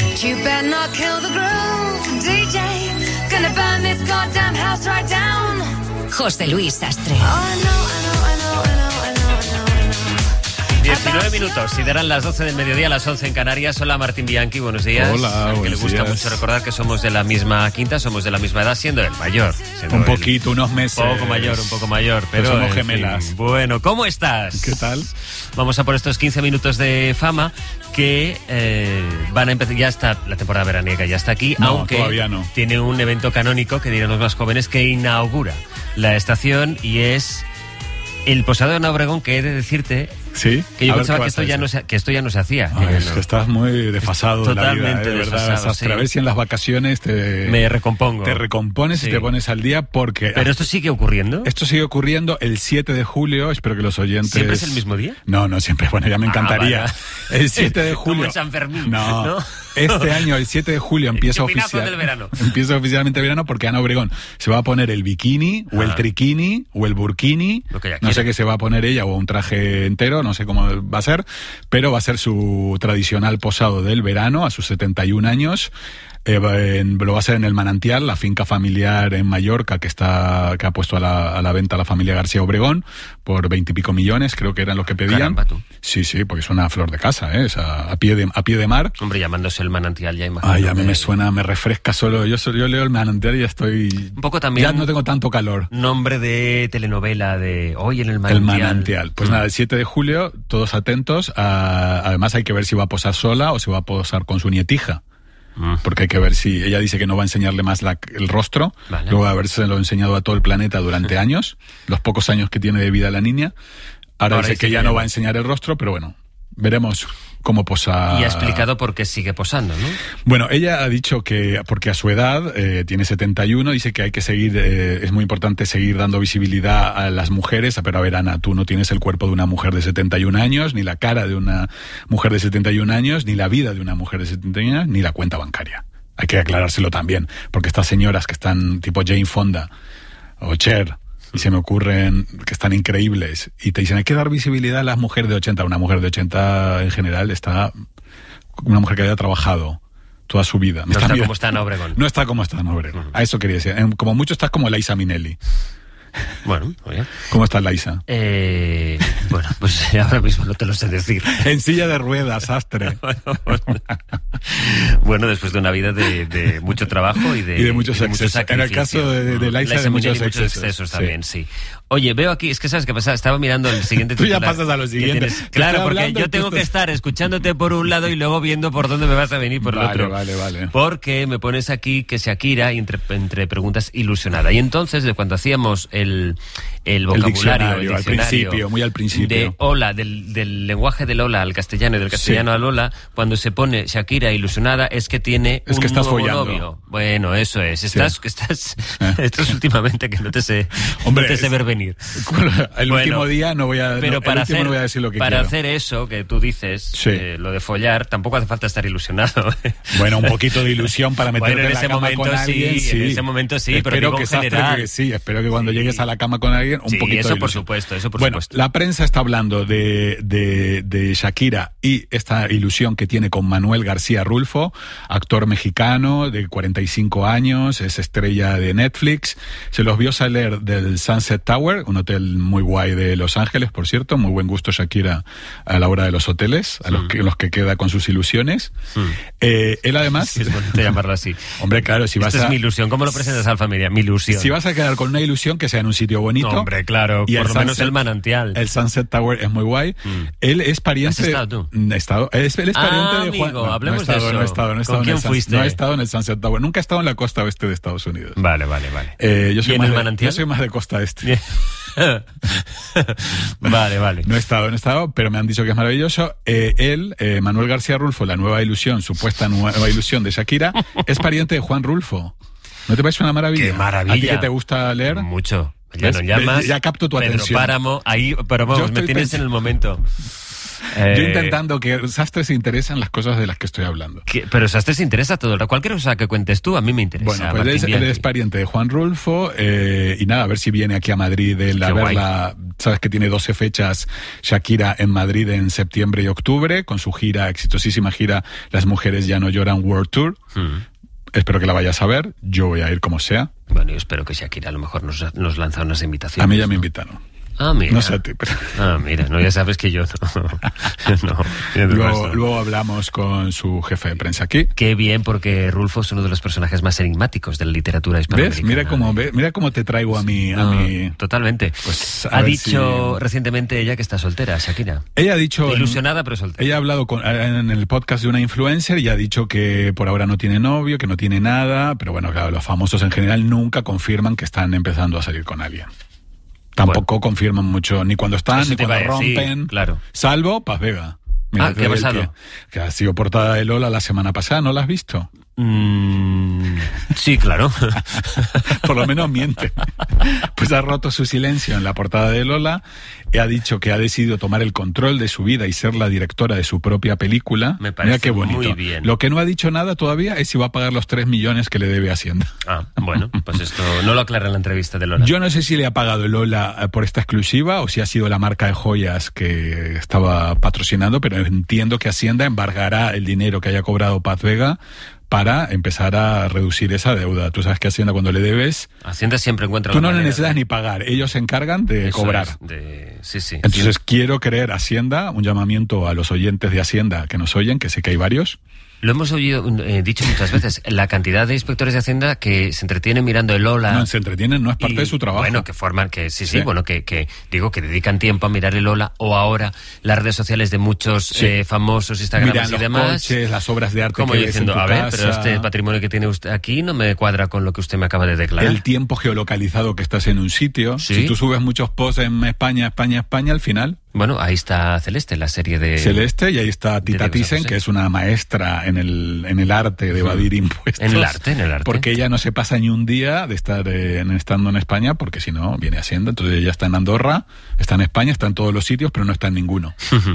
José Luis Sastre. diecinueve minutos, si darán las doce del mediodía, las once en Canarias. Hola Martín Bianchi, buenos días. Hola, Al que le gusta días. mucho recordar que somos de la misma quinta, somos de la misma edad, siendo el mayor. Siendo Un el poquito, unos meses. Un poco mayor, un poco mayor, pero Pero somos en gemelas. fin. Bueno, ¿cómo estás? ¿Qué tal? Vamos a por estos quince minutos de fama que eh, van a empezar. Ya está la temporada veraniega, ya está aquí, No, aunque todavía no. tiene un evento canónico, que dirán los más jóvenes, que inaugura la estación, y es el Posado de Obregón, que he de decirte Sí. que yo A ver pensaba qué que vas esto, a ya decir. no se, que esto ya no se hacía. Ay, que es no- que estás muy desfasado de la vida, Totalmente ¿eh? de verdad. desfasado, Sastre, sí. A ver si en las vacaciones te... Me recompongo. Te recompones Sí. y te pones al día porque... Pero esto sigue ocurriendo. Esto sigue ocurriendo el siete de julio, espero que los oyentes... ¿Siempre es el mismo día? No, no, siempre, bueno, ya me Ah, encantaría. vale. El siete de julio... Como en San Fermín. No, ¿no? este año, el siete de julio, empieza chupinazo oficial. del verano. Empieza oficialmente el verano porque Ana Obregón se va a poner el bikini, o el Ah. triquini, o el burkini. Lo que ella No sé quiera. qué se va a poner ella, o un traje entero, no sé cómo va a ser, pero va a ser su tradicional posado del verano a sus setenta y un años. Eh, va en- lo va a hacer en el Manantial, la finca familiar en Mallorca que está que ha puesto a la, a la venta la familia García Obregón por veintipico millones, creo que eran lo que pedían. Caramba, tú. Sí, sí, porque es una flor de casa, ¿eh? Es a, a pie de a pie de mar. Hombre, llamándose el Manantial, ya imagino. Ay, a mí que- me suena, me refresca solo. Yo, solo- yo leo el Manantial y ya estoy. Un poco también. Ya no tengo tanto calor. Nombre de telenovela de hoy en el El Manantial. Manantial. Pues Mm. nada, el siete de julio, todos atentos. A, además, hay que ver si va a posar sola o si va a posar con su nietija. Mm. Porque hay que ver si ella dice que no va a enseñarle más la- el rostro, Vale. luego de haberse lo enseñado a todo el planeta durante años, los pocos años que tiene de vida la niña. Ahora, Ahora dice dice que ya que no no. va a enseñar el rostro, pero bueno, veremos cómo posa. Y ha explicado por qué sigue posando, ¿no? Bueno, ella ha dicho que, porque a su edad, eh, tiene setenta y uno, dice que hay que seguir, eh, es muy importante seguir dando visibilidad a las mujeres, pero a ver, Ana, tú no tienes el cuerpo de una mujer de setenta y un años, ni la cara de una mujer de setenta y un años, ni la vida de una mujer de setenta y un años, ni la cuenta bancaria. Hay que aclarárselo también, porque estas señoras que están tipo Jane Fonda o Cher, y se me ocurren que están increíbles, y te dicen hay que dar visibilidad a las mujeres de ochenta. Una mujer de ochenta en general está, una mujer que haya trabajado toda su vida. Me No está mirando. como está en Obregón. No está como está en Obregón. A eso quería decir. En- Como mucho estás como Laisa Minnelli. Bueno, oye. ¿Cómo está Laisa? Eh, bueno, pues ahora mismo no te lo sé decir. En silla de ruedas, astre. Bueno, después de una vida de, de mucho trabajo y de, Y de muchos y de mucho excesos. En el sacrificio. caso de- de Laisa, de Minnelli, muchos excesos, sí. también, sí. Oye, veo aquí, es que sabes qué pasa, estaba mirando el siguiente Tú ya titular pasas a lo que siguiente. tienes. Te Claro, estoy porque hablando yo y tú tengo que estás- estar escuchándote por un lado y luego viendo por dónde me vas a venir por el Vale, otro. vale, vale. Porque me pones aquí que Shakira, entre, entre preguntas, ilusionada. Y entonces, de cuando hacíamos el, el vocabulario, diccionario, el al diccionario principio, muy al principio. de hola, del, del lenguaje del hola al castellano y del castellano Sí. al hola, cuando se pone Shakira ilusionada es que tiene Es un que estás nuevo follando. novio. Bueno, eso es. Estás, estás, estás últimamente que no te sé, Hombre, no te sé es- ver venir. El Bueno, último día no voy a, pero no, el para último hacer, no voy a decir lo que para quiero. hacer eso que tú dices, Sí. eh, lo de follar, tampoco hace falta estar ilusionado. Bueno, un poquito de ilusión para meterte Bueno, en en la ese cama momento con alguien. sí, en ese momento sí, pero espero digo que en sastre general. que sí, espero que cuando llegues a la cama con alguien, un Sí, poquito eso de por ilusión. supuesto, eso por bueno, supuesto. la prensa está hablando de, de, de Shakira y esta ilusión que tiene con Manuel García Rulfo, actor mexicano de cuarenta y cinco años, es estrella de Netflix. Se los vio salir del Sunset Tower, un hotel muy guay de Los Ángeles, por cierto, muy buen gusto Shakira a la hora de los hoteles, a los que, los que queda con sus ilusiones. Eh, él además... Sí, es bonito llamarlo así. Hombre, claro, si vas Esto a... es mi ilusión. ¿Cómo lo presentas a la familia? Mi ilusión. Si vas a quedar con una ilusión, que sea en un sitio bonito. Hombre, claro, Y por el lo menos Sunset- el manantial. El Sunset Tower es muy guay. Él es pariente... ¿Has estado tú? He estado. Es, él es pariente Ah, de Juan... amigo, no, hablemos no he de estado, eso. No he estado, no he estado ¿Con en el quién Sun- fuiste? No he estado en el Sunset Tower. Nunca he estado en la costa oeste de Estados Unidos. Vale, vale, vale. Eh, yo, soy ¿Y en más el de, manantial? yo soy más de costa este. Vale, vale. No he estado, no he estado, pero me han dicho que es maravilloso. Eh, él, eh, Manuel García Rulfo, la nueva ilusión, supuesta nueva ilusión de Shakira, es pariente de Juan Rulfo. ¿No te parece una maravilla? ¡Qué maravilla! ¿A ti que te gusta leer? Mucho. Ya ¿Ves? nos llamas. Ya capto tu Pedro atención. Páramo, ahí, pero Yo vamos, me estoy tienes pens- en el momento. Yo Eh, intentando que Sastre se interese en las cosas de las que estoy hablando. que- pero Sastre se interesa todo. Cualquier cosa que cuentes tú, a mí me interesa. Bueno, pues Martín él es, él Bianchi. es pariente de Juan Rulfo y nada, a ver si viene aquí a Madrid él a Qué guay. verla. Sabes que tiene doce fechas Shakira en Madrid en septiembre y octubre con su gira, exitosísima gira Las Mujeres Ya No Lloran World Tour. Mm. Espero que la vayas a ver, yo voy a ir como sea. Bueno, yo espero que Shakira a lo mejor nos, nos lanza unas invitaciones. A mí ya me ¿no? invitaron. Ah, mira. No sé a ti, pero... Ah, mira, no, ya sabes que yo no. no ya te Luego, basta. luego hablamos con su jefe de prensa aquí. Qué bien, porque Rulfo es uno de los personajes más enigmáticos de la literatura ¿Ves? hispanoamericana. Mira cómo, ve- mira cómo te traigo a mí. A No, mí. Totalmente. Pues, a ha ver dicho si- recientemente ella que está soltera, Shakira. Ella ha dicho... Ilusionada, pero soltera. Ella ha hablado con- en el podcast de una influencer y ha dicho que por ahora no tiene novio, que no tiene nada, pero bueno, claro, los famosos en general nunca confirman que están empezando a salir con alguien. Tampoco confirman mucho, ni cuando están, Eso ni te cuando iba a decir, rompen. claro. Salvo Paz Vega. Ah, ¿qué ha el pasado? Que, que ha sido portada de Lola la semana pasada, ¿no la has visto? Mm, sí, claro. Por lo menos miente. Pues ha roto su silencio en la portada de Lola y ha dicho que ha decidido tomar el control de su vida y ser la directora de su propia película. Me parece Mira qué bonito. muy bien. Lo que no ha dicho nada todavía es si va a pagar los tres millones que le debe Hacienda. Ah, bueno, pues esto no lo aclara en la entrevista de Lola. Yo no sé si le ha pagado Lola eh, por esta exclusiva o si ha sido la marca de joyas que estaba patrocinando, pero entiendo que Hacienda embargará el dinero que haya cobrado Paz Vega para empezar a reducir esa deuda. Tú sabes que Hacienda cuando le debes, Hacienda siempre encuentra tú la no manera necesitas de- ni pagar, ellos se encargan de Eso cobrar. es, de- Sí, sí. Entonces quiero creer Hacienda, un llamamiento a los oyentes de Hacienda que nos oyen, que sé que hay varios. Lo hemos oído, eh, dicho muchas veces, la cantidad de inspectores de Hacienda que se entretienen mirando el Ola. No, se entretienen, no es parte y, de su trabajo. Bueno, que forman, que sí, sí, Sí. bueno, que, que digo que dedican tiempo a mirar el Ola o ahora las redes sociales de muchos Sí. eh, famosos Instagrams Miran y los demás. coches, las obras de arte Como que ves diciendo, en tu a ver, casa. pero este patrimonio que tiene usted aquí no me cuadra con lo que usted me acaba de declarar. El tiempo geolocalizado que estás en un sitio. Sí. Si tú subes muchos posts en España, España, España, al final... Bueno, ahí está Celeste, la serie de... Celeste, y ahí está Tita de Thyssen, José. que es una maestra en el, en el arte de evadir impuestos. En el arte, en el arte. Porque ella no se pasa ni un día de estar eh, en, estando en España, porque si no, viene Hacienda. Entonces ella está en Andorra, está en España, está en todos los sitios, pero no está en ninguno.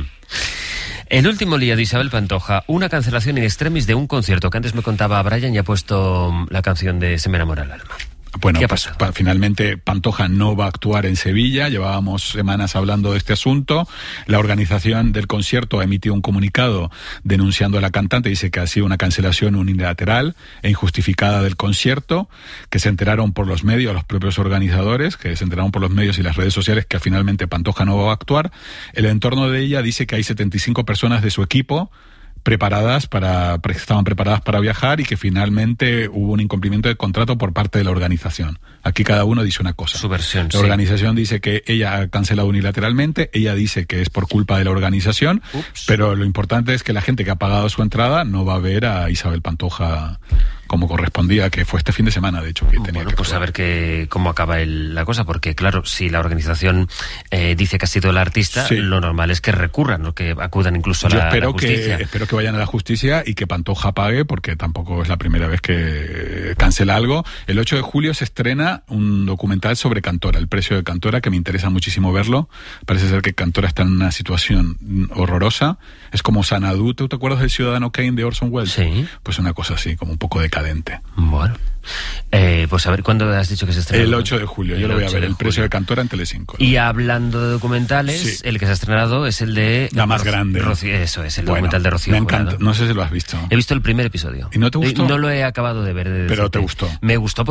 El último día de Isabel Pantoja, una cancelación in extremis de un concierto que antes me contaba Brian y ha puesto mm, la canción de Se me enamora el alma. Bueno, ¿Qué ha pues pasado? pa- finalmente Pantoja no va a actuar en Sevilla. Llevábamos semanas hablando de este asunto. La organización del concierto ha emitido un comunicado denunciando a la cantante. Dice que ha sido una cancelación unilateral e injustificada del concierto, que se enteraron por los medios, los propios organizadores, que se enteraron por los medios y las redes sociales que finalmente Pantoja no va a actuar. El entorno de ella dice que hay setenta y cinco personas de su equipo preparadas para, pre- estaban preparadas para viajar y que finalmente hubo un incumplimiento de contrato por parte de la organización. Aquí cada uno dice una cosa. Su versión, La sí. organización dice que ella ha cancelado unilateralmente, ella dice que es por culpa de la organización, Ups. pero lo importante es que la gente que ha pagado su entrada no va a ver a Isabel Pantoja como correspondía, que fue este fin de semana, de hecho, que tenía Bueno, que pues a actuar. ver que, cómo acaba el- la cosa, porque claro, si la organización eh, dice que ha sido el artista, Sí. lo normal es que recurran, ¿no? Que acudan incluso a Yo la, espero la justicia. que espero que vayan a la justicia y que Pantoja pague, porque tampoco es la primera vez que cancela algo. El ocho de julio se estrena un documental sobre Cantora, el precio de Cantora, que me interesa muchísimo verlo. Parece ser que Cantora está en una situación horrorosa. Es como Xanadu. ¿Tú te acuerdas del Ciudadano Kane de Orson Welles? Sí. Pues una cosa así, como un poco decadente. Bueno, eh, pues a ver, ¿cuándo has dicho que se estrena? El ocho de julio, yo El lo voy a ocho ver, de el precio julio. de Cantora en Telecinco. Y hablando de documentales, Sí. el que se ha estrenado es el de... La más grande. Rocío- eso es, el Bueno, documental de Rocío me Jurado. encanta. No sé si lo has visto. He visto el primer episodio. ¿Y no te gustó? No lo he acabado de ver. de Pero decirte. te gustó. Me gustó